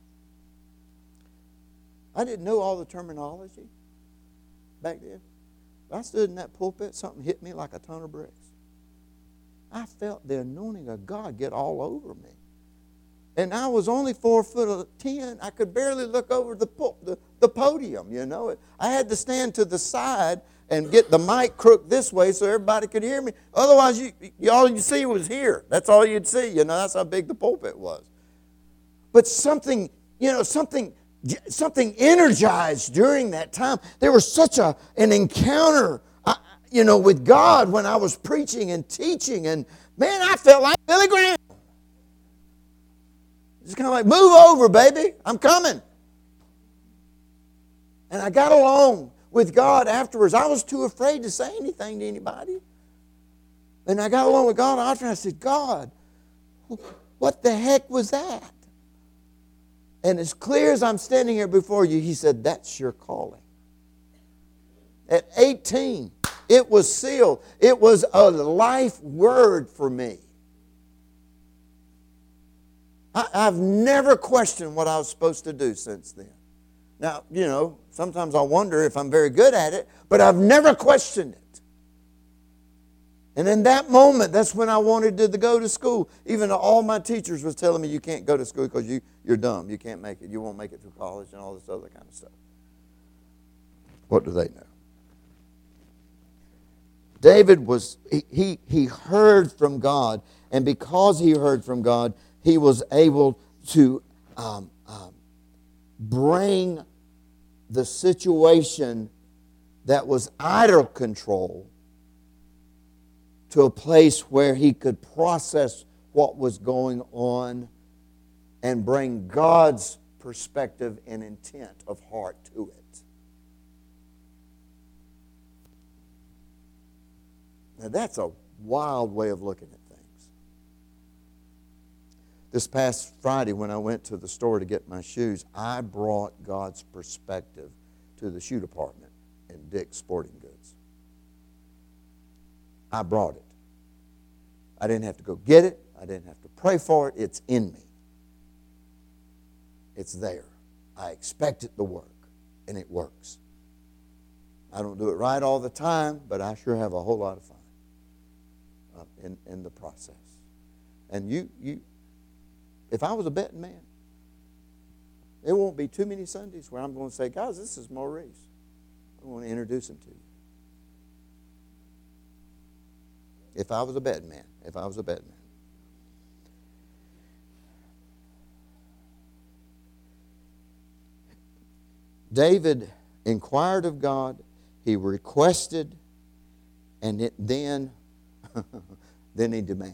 I didn't know all the terminology back then. I stood in that pulpit, something hit me like a ton of bricks. I felt the anointing of God get all over me. And I was only 4'10". I could barely look over the podium, I had to stand to the side and get the mic crooked this way so everybody could hear me. Otherwise, all you'd see was here. That's all you'd see, That's how big the pulpit was. But something energized during that time. There was such an encounter, with God when I was preaching and teaching. And, man, I felt like Billy Graham. Just kind of like, move over, baby. I'm coming. And I got along with God afterwards. I was too afraid to say anything to anybody. And I got along with God after, and I said, God, what the heck was that? And as clear as I'm standing here before you, He said, that's your calling. At 18, it was sealed. It was a life word for me. I've never questioned what I was supposed to do since then. Now, sometimes I wonder if I'm very good at it, but I've never questioned it. And in that moment, that's when I wanted to go to school. Even all my teachers was telling me, you can't go to school because you're dumb. You can't make it. You won't make it through college and all this other kind of stuff. What do they know? David he heard from God, and because he heard from God, he was able to bring the situation that was out of control to a place where he could process what was going on and bring God's perspective and intent of heart to it. Now that's a wild way of looking at things. This past Friday when I went to the store to get my shoes, I brought God's perspective to the shoe department in Dick's Sporting Goods. I brought it. I didn't have to go get it. I didn't have to pray for it. It's in me. It's there. I expect it to work, and it works. I don't do it right all the time, but I sure have a whole lot of fun in the process. And if I was a betting man, there won't be too many Sundays where I'm going to say, guys, this is Maurice. I want to introduce him to you. If I was a betting man. David inquired of God, he requested, and then he demanded.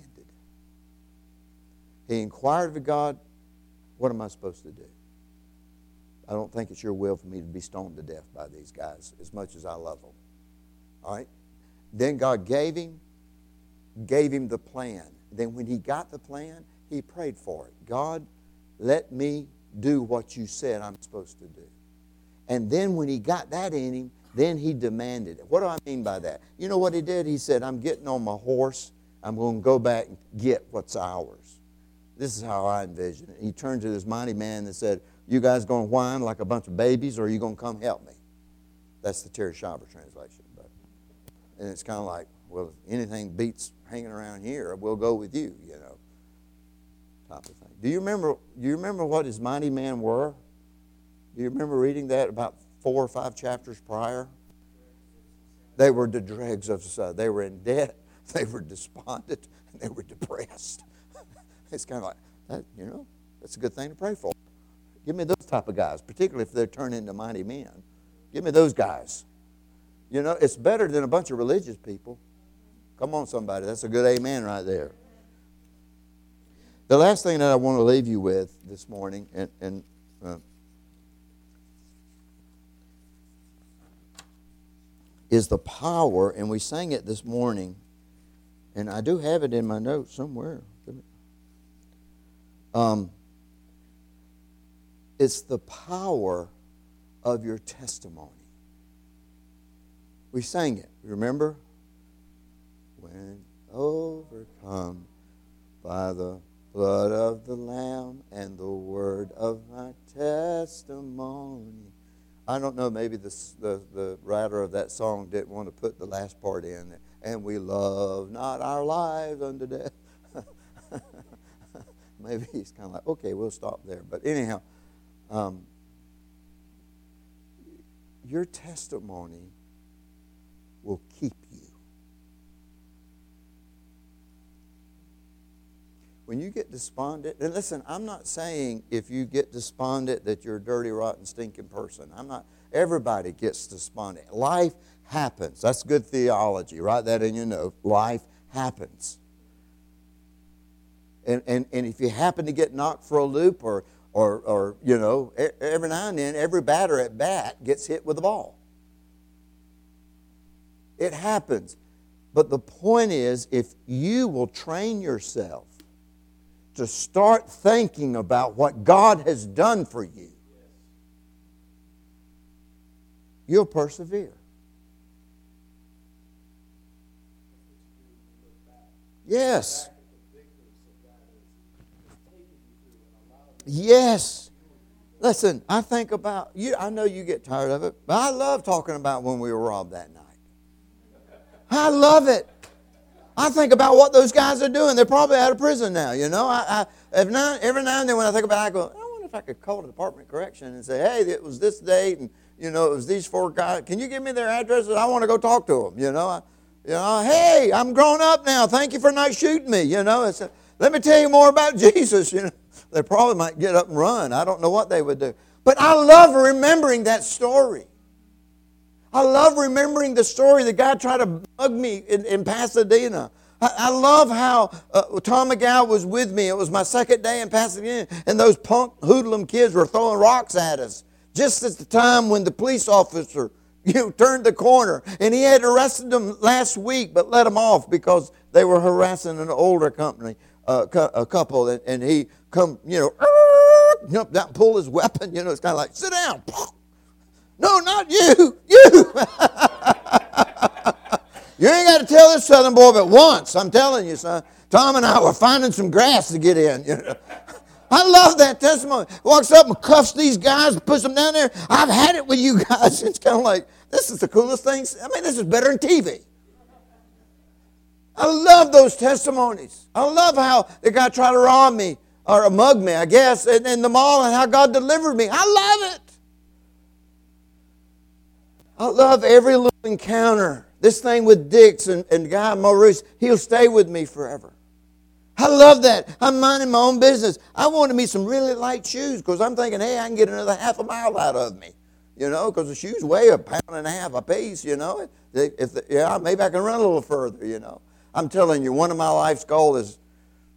He inquired of God, what am I supposed to do? I don't think it's your will for me to be stoned to death by these guys as much as I love them. All right? Then God gave him the plan. Then when he got the plan, he prayed for it. God, let me do what you said I'm supposed to do. And then when he got that in him, then he demanded it. What do I mean by that? You know what he did? He said, I'm getting on my horse. I'm going to go back and get what's ours. This is how I envision it. He turned to this mighty man and said, you guys going to whine like a bunch of babies, or are you going to come help me? That's the Terry Schreiber translation. And it's kind of like, well, if anything beats hanging around here, we'll go with you, type of thing. Do you remember what his mighty men were? Do you remember reading that about 4 or 5 chapters prior? They were the dregs of society. They were in debt, they were despondent, and they were depressed. It's kind of like, that, that's a good thing to pray for. Give me those type of guys, particularly if they're turned into mighty men. Give me those guys. You know, it's better than a bunch of religious people. Come on, somebody. That's a good amen right there. The last thing that I want to leave you with this morning, is the power, and we sang it this morning, and I do have it in my notes somewhere. It's the power of your testimony. We sang it, remember? When overcome by the blood of the Lamb and the word of my testimony. I don't know, maybe the writer of that song didn't want to put the last part in. And we love not our lives unto death. Maybe he's kind of like, okay, we'll stop there. But anyhow, your testimony will keep you. When you get despondent, and listen, I'm not saying if you get despondent that you're a dirty, rotten, stinking person. Everybody gets despondent. Life happens. That's good theology. Write that in your note. Life happens. And if you happen to get knocked for a loop or you know, every now and then, every batter at bat gets hit with a ball. It happens. But the point is, if you will train yourself to start thinking about what God has done for you, you'll persevere. Yes. Yes. Listen, I think about you. I know you get tired of it, but I love talking about when we were robbed that night. I love it. I think about what those guys are doing. They're probably out of prison now, you know. Every now and then when I think about it, I go, I wonder if I could call the Department of Correction and say, hey, it was this date, and, you know, it was these 4 guys. Can you give me their addresses? I want to go talk to them, you know. Hey, I'm grown up now. Thank you for not shooting me, you know. Let me tell you more about Jesus, you know. They probably might get up and run. I don't know what they would do. But I love remembering that story. I love remembering the story. The guy tried to mug me in Pasadena. I love how Tom McGow was with me. It was my second day in Pasadena, and those punk hoodlum kids were throwing rocks at us just at the time when the police officer turned the corner. And he had arrested them last week but let them off because they were harassing an older a couple. And he come, jump down, pull his weapon. It's kind of like, sit down. No, not you. You. You ain't got to tell this Southern boy but once. I'm telling you, son. Tom and I were finding some grass to get in. I love that testimony. Walks up and cuffs these guys, puts them down there. I've had it with you guys. It's kind of like, this is the coolest thing. I mean, this is better than TV. I love those testimonies. I love how the guy tried to rob me, or mug me, I guess, in the mall, and how God delivered me. I love it. I love every little encounter. This thing with Dix and Guy Maurice, he'll stay with me forever. I love that. I'm minding my own business. I wanted me some really light shoes because I'm thinking, hey, I can get another half a mile out of me. Because the shoes weigh 1.5 pounds a piece, maybe I can run a little further, I'm telling you, one of my life's goals is,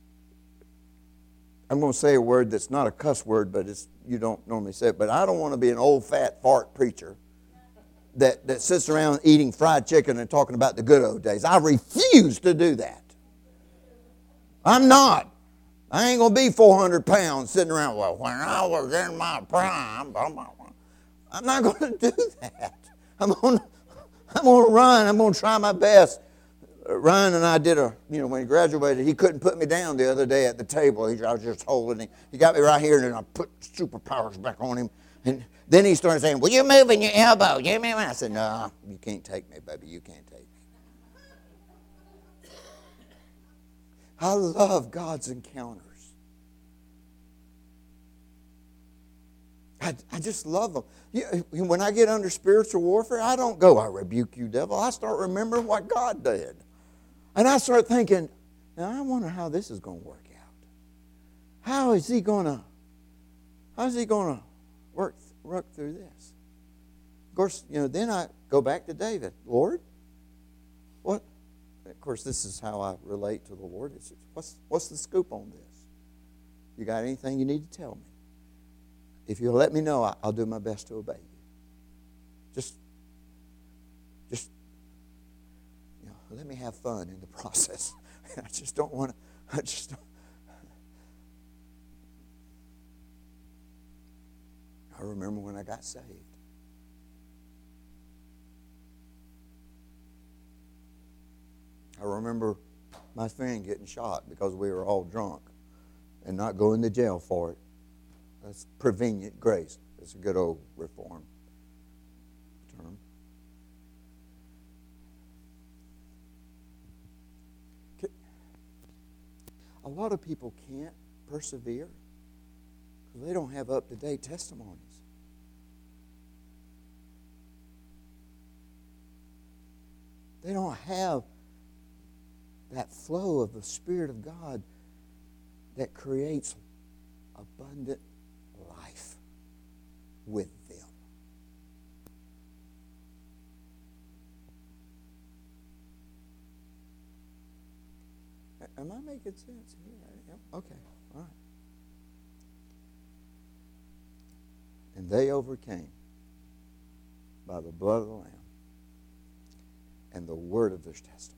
I'm going to say a word that's not a cuss word, but you don't normally say it, but I don't want to be an old fat fart preacher that sits around eating fried chicken and talking about the good old days. I refuse to do that. I'm not. I ain't going to be 400 pounds sitting around, well, when I was in my prime, I'm not going to do that. I'm going to run. I'm going to try my best. Ryan and I did when he graduated, he couldn't put me down the other day at the table. I was just holding him. He got me right here, and then I put superpowers back on him. And then he started saying, well, you're moving your elbow. I said, no, you can't take me, baby. You can't take me. I love God's encounters. I just love them. When I get under spiritual warfare, I don't go, I rebuke you, devil. I start remembering what God did. And I start thinking, now I wonder how this is going to work out. How is he going to How's he going to work through this? Of course, then I go back to David. Lord, what? Of course, this is how I relate to the Lord. It's, what's the scoop on this? You got anything you need to tell me? If you'll let me know, I'll do my best to obey you. Just let me have fun in the process. I just don't want to. I remember when I got saved. I remember my friend getting shot because we were all drunk and not going to jail for it. That's prevenient grace. It's a good old reform term. A lot of people can't persevere because they don't have up-to-date testimonies. They don't have that flow of the Spirit of God that creates abundant life with them. Am I making sense here? Okay, all right. And they overcame by the blood of the Lamb and the word of their testimony.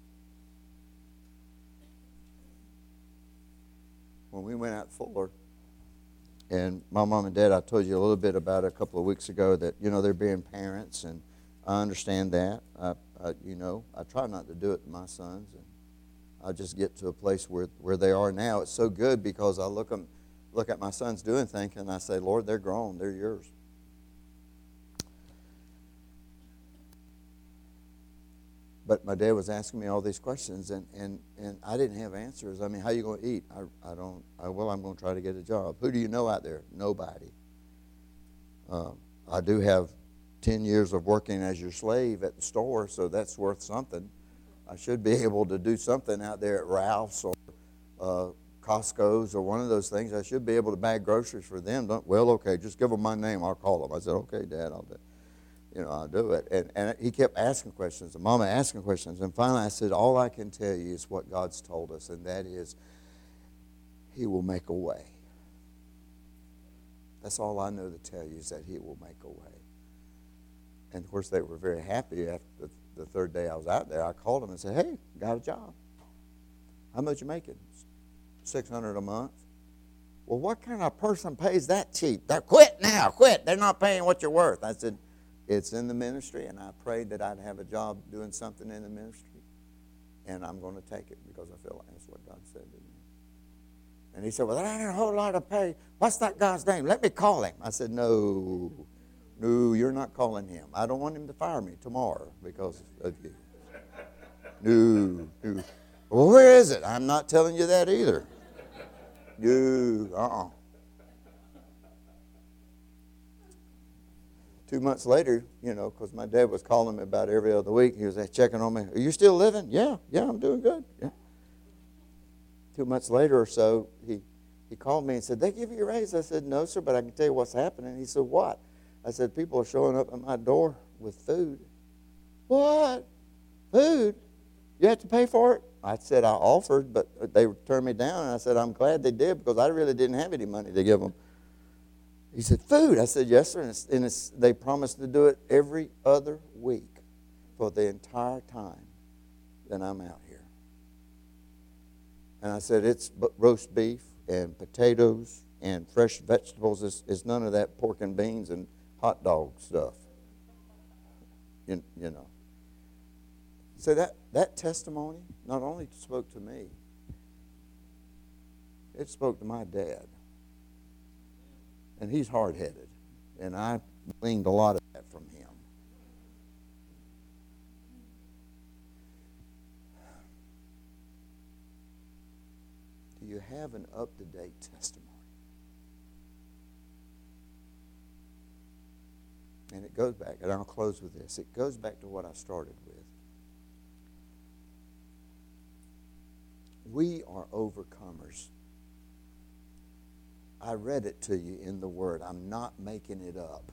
When we went out Fuller, and my mom and dad, I told you a little bit about it a couple of weeks ago, that, they're being parents, and I understand that. I try not to do it to my sons, and I just get to a place where they are now. It's so good because I look at my sons doing things, and I say, Lord, they're grown. They're yours. But my dad was asking me all these questions, and I didn't have answers. I mean, how are you going to eat? I'm going to try to get a job. Who do you know out there? Nobody. I do have 10 years of working as your slave at the store, so that's worth something. I should be able to do something out there at Ralph's or Costco's or one of those things. I should be able to bag groceries for them. Okay, just give them my name. I'll call them. I said, okay, Dad, I'll do it. I'll do it. And he kept asking questions, and Mama asking questions. And finally I said, all I can tell you is what God's told us, and that is He will make a way. That's all I know to tell you, is that He will make a way. And, of course, they were very happy. After the third day I was out there, I called them and said, hey, got a job. How much you making? $600 a month. Well, what kind of person pays that cheap? Quit now, quit. They're not paying what you're worth. I said, it's in the ministry, and I prayed that I'd have a job doing something in the ministry, and I'm going to take it because I feel like that's what God said to me. And he said, well, that ain't a whole lot to pay. What's that guy's name? Let me call him. I said, no, you're not calling him. I don't want him to fire me tomorrow because of you. No. Well, where is it? I'm not telling you that either. No, 2 months later, because my dad was calling me about every other week. He was checking on me. Are you still living? Yeah, I'm doing good. Yeah. 2 months later or so, he called me and said, they give you a raise? I said, no, sir, but I can tell you what's happening. He said, what? I said, people are showing up at my door with food. What? Food? You have to pay for it? I said, I offered, but they turned me down. And I said, I'm glad they did because I really didn't have any money to give them. He said, food? I said, yes, sir. And they promised to do it every other week for the entire time that I'm out here. And I said, it's roast beef and potatoes and fresh vegetables. It's none of that pork and beans and hot dog stuff. You know. So that testimony not only spoke to me, it spoke to my dad. And he's hard-headed. And I gleaned a lot of that from him. Do you have an up-to-date testimony? And it goes back, and I'll close with this. It goes back to what I started with. We are overcomers. I read it to you in the Word. I'm not making it up.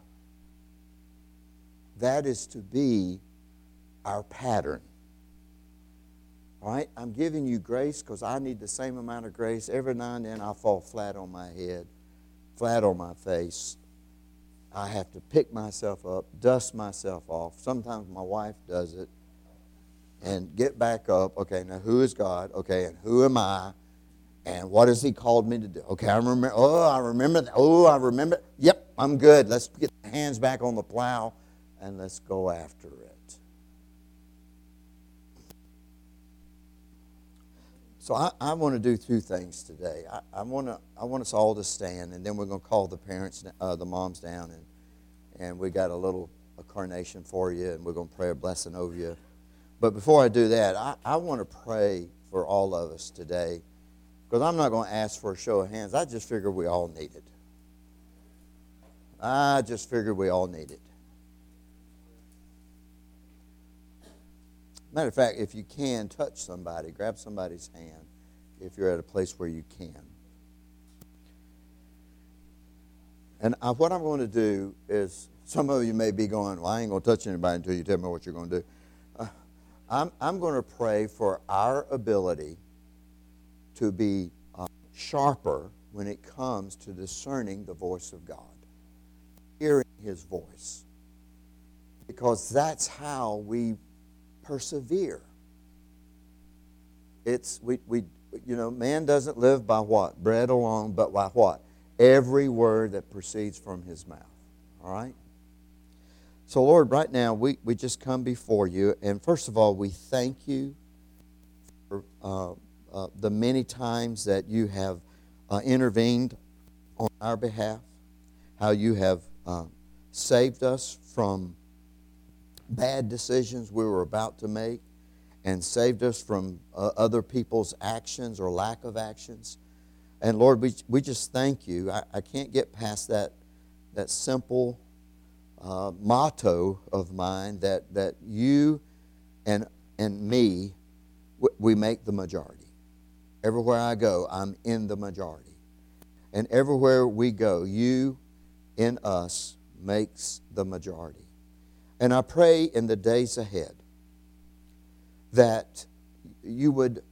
That is to be our pattern. All right? I'm giving you grace because I need the same amount of grace. Every now and then I fall flat on my head, flat on my face. I have to pick myself up, dust myself off. Sometimes my wife does it. And get back up. Okay, now who is God? Okay, and who am I? And what has He called me to do? Okay, I remember. Oh, I remember that. Oh, I remember. Yep, I'm good. Let's get the hands back on the plow and let's go after it. So I want to do two things today. I want us all to stand, and then we're going to call the parents, the moms down, and we got a carnation for you, and we're going to pray a blessing over you. But before I do that, I want to pray for all of us today, because I'm not going to ask for a show of hands. I just figure we all need it. Matter of fact, if you can, touch somebody. Grab somebody's hand if you're at a place where you can. And what I'm going to do is, some of you may be going, well, I ain't going to touch anybody until you tell me what you're going to do. I'm going to pray for our ability to be sharper when it comes to discerning the voice of God, hearing His voice, because that's how we persevere. Man doesn't live by what? Bread alone, but by what? Every word that proceeds from His mouth. All right? So, Lord, right now, we just come before you. And first of all, we thank you for the many times that you have intervened on our behalf, how you have saved us from bad decisions we were about to make, and saved us from other people's actions or lack of actions. And, Lord, we just thank you. I can't get past that simple motto of mine that you and me, we make the majority. Everywhere I go, I'm in the majority. And everywhere we go, you in us makes the majority. And I pray in the days ahead that you would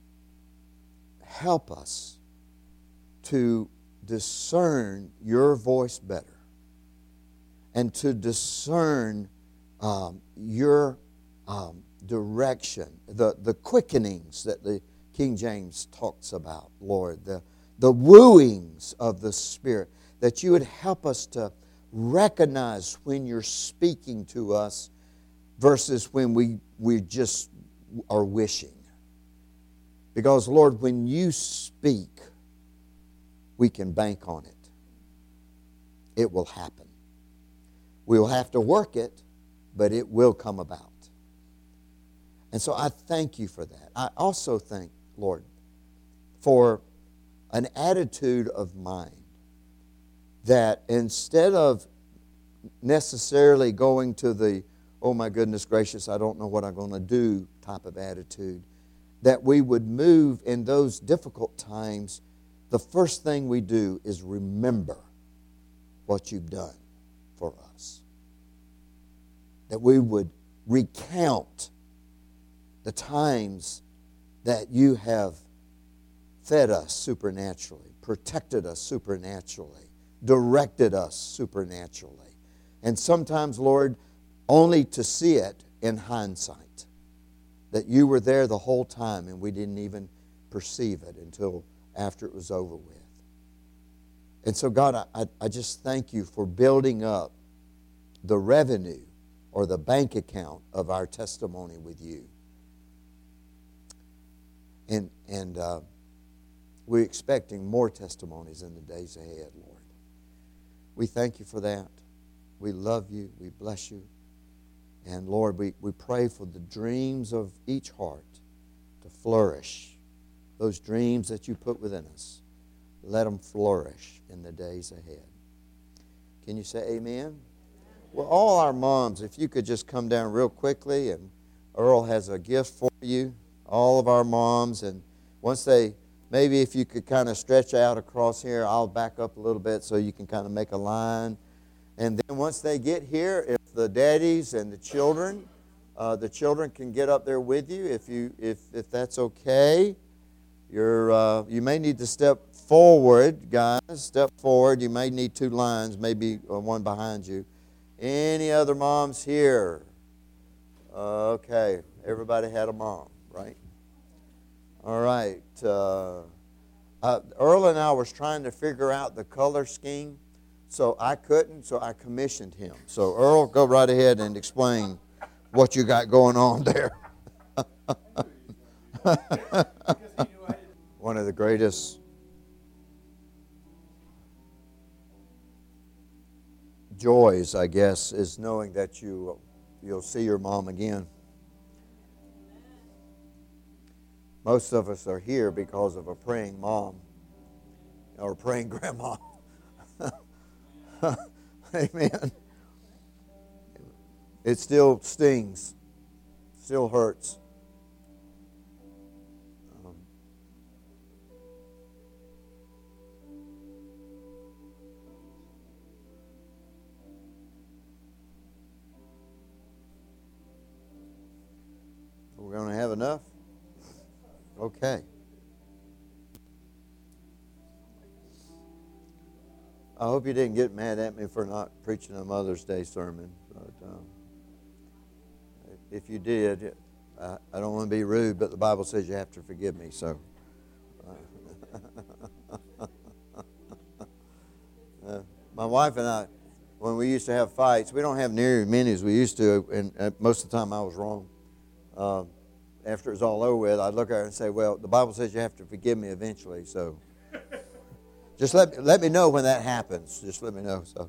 help us to discern your voice better, and to discern your direction, the quickenings that the King James talks about, Lord, the wooings of the Spirit, that you would help us to recognize when you're speaking to us versus when we just are wishing. Because, Lord, when you speak, we can bank on it. It will happen. We will have to work it, but it will come about. And so I thank you for that. I also thank, Lord, for an attitude of mind that instead of necessarily going to the, oh my goodness gracious, I don't know what I'm going to do type of attitude, that we would move in those difficult times. The first thing we do is remember what you've done for us. That we would recount the times that you have fed us supernaturally, protected us supernaturally, directed us supernaturally. And sometimes, Lord, only to see it in hindsight, that you were there the whole time and we didn't even perceive it until after it was over with. And so, God, I just thank you for building up the revenue or the bank account of our testimony with you. And we're expecting more testimonies in the days ahead, Lord. We thank you for that. We love you. We bless you. And, Lord, we pray for the dreams of each heart to flourish. Those dreams that you put within us, let them flourish in the days ahead. Can you say amen? Well, all our moms, if you could just come down real quickly, and Earl has a gift for you, all of our moms. And once they maybe if you could kind of stretch out across here, I'll back up a little bit so you can kind of make a line. And then once they get here, if the daddies and the children can get up there with you, if that's okay. You may need to step forward, guys. Step forward. You may need two lines, maybe one behind you. Any other moms here? Okay, everybody had a mom, right? All right. Earl and I was trying to figure out the color scheme, so I couldn't, so I commissioned him. So Earl, go right ahead and explain what you got going on there. One of the greatest joys, I guess, is knowing that you'll see your mom again. Most of us are here because of a praying mom or a praying grandma. Amen. It still stings, still hurts. We're going to have enough? Okay. I hope you didn't get mad at me for not preaching a Mother's Day sermon. But if you did, I don't want to be rude, but the Bible says you have to forgive me. So, my wife and I, when we used to have fights, we don't have near as many as we used to, and most of the time I was wrong. After it's all over with, I'd look at her and say, well, the Bible says you have to forgive me eventually, so just let me know when that happens. Just let me know. So,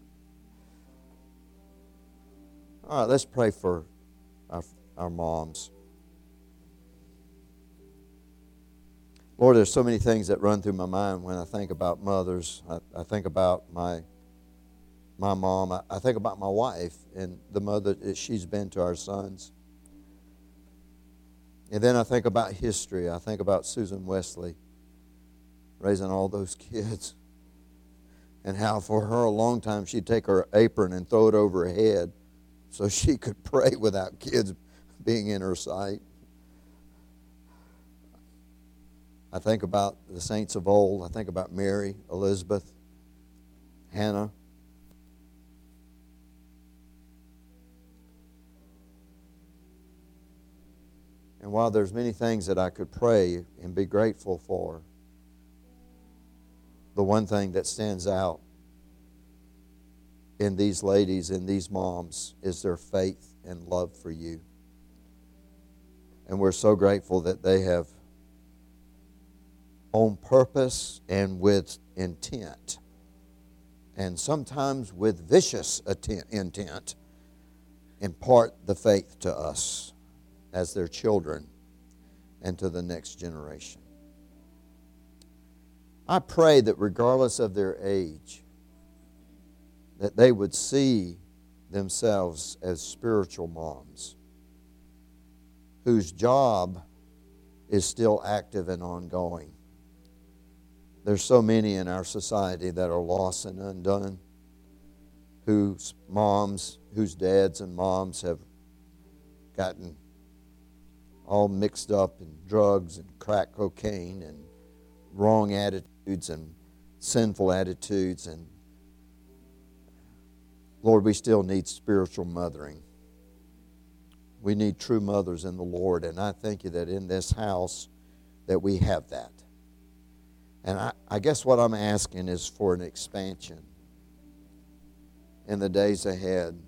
all right, let's pray for our moms. Lord, there's so many things that run through my mind when I think about mothers. I think about my mom. I think about my wife and the mother that she's been to our sons. And then I think about history. I think about Susan Wesley raising all those kids, and how for her a long time she'd take her apron and throw it over her head so she could pray without kids being in her sight. I think about the saints of old. I think about Mary, Elizabeth, Hannah. And while there's many things that I could pray and be grateful for, the one thing that stands out in these ladies, in these moms, is their faith and love for you. And we're so grateful that they have, on purpose and with intent, and sometimes with vicious intent, impart the faith to us as their children and to the next generation. I pray that regardless of their age, that they would see themselves as spiritual moms whose job is still active and ongoing. There's so many in our society that are lost and undone, whose dads and moms have gotten all mixed up in drugs and crack cocaine and wrong attitudes and sinful attitudes. And Lord, we still need spiritual mothering. We need true mothers in the Lord, and I thank you that in this house that we have that. And I guess what I'm asking is for an expansion in the days ahead,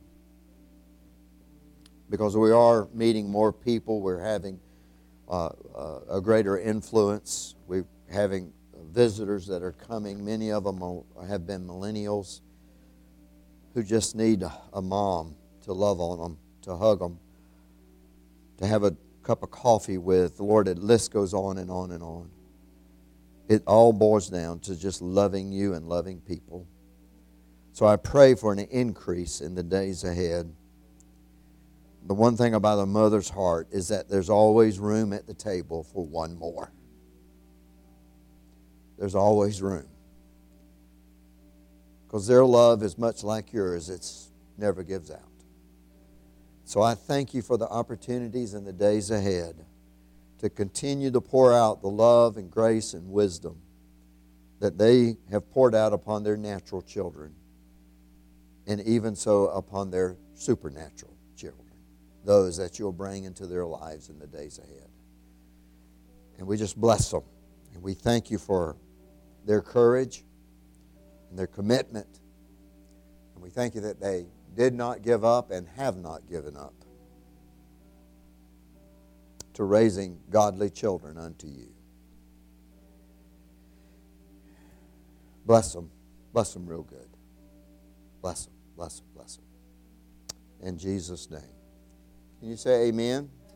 because we are meeting more people. We're having a greater influence. We're having visitors that are coming. Many of them have been millennials who just need a mom to love on them, to hug them, to have a cup of coffee with. The Lord, the list goes on and on and on. It all boils down to just loving you and loving people. So I pray for an increase in the days ahead. The one thing about a mother's heart is that there's always room at the table for one more. there's always room. Because their love is much like yours. It never gives out. So I thank you for the opportunities in the days ahead to continue to pour out the love and grace and wisdom that they have poured out upon their natural children, and even so upon their supernatural children, those that you'll bring into their lives in the days ahead. And we just bless them. And we thank you for their courage and their commitment. And we thank you that they did not give up and have not given up to raising godly children unto you. Bless them. Bless them real good. Bless them. Bless them. Bless them. In Jesus' name. Can you say amen?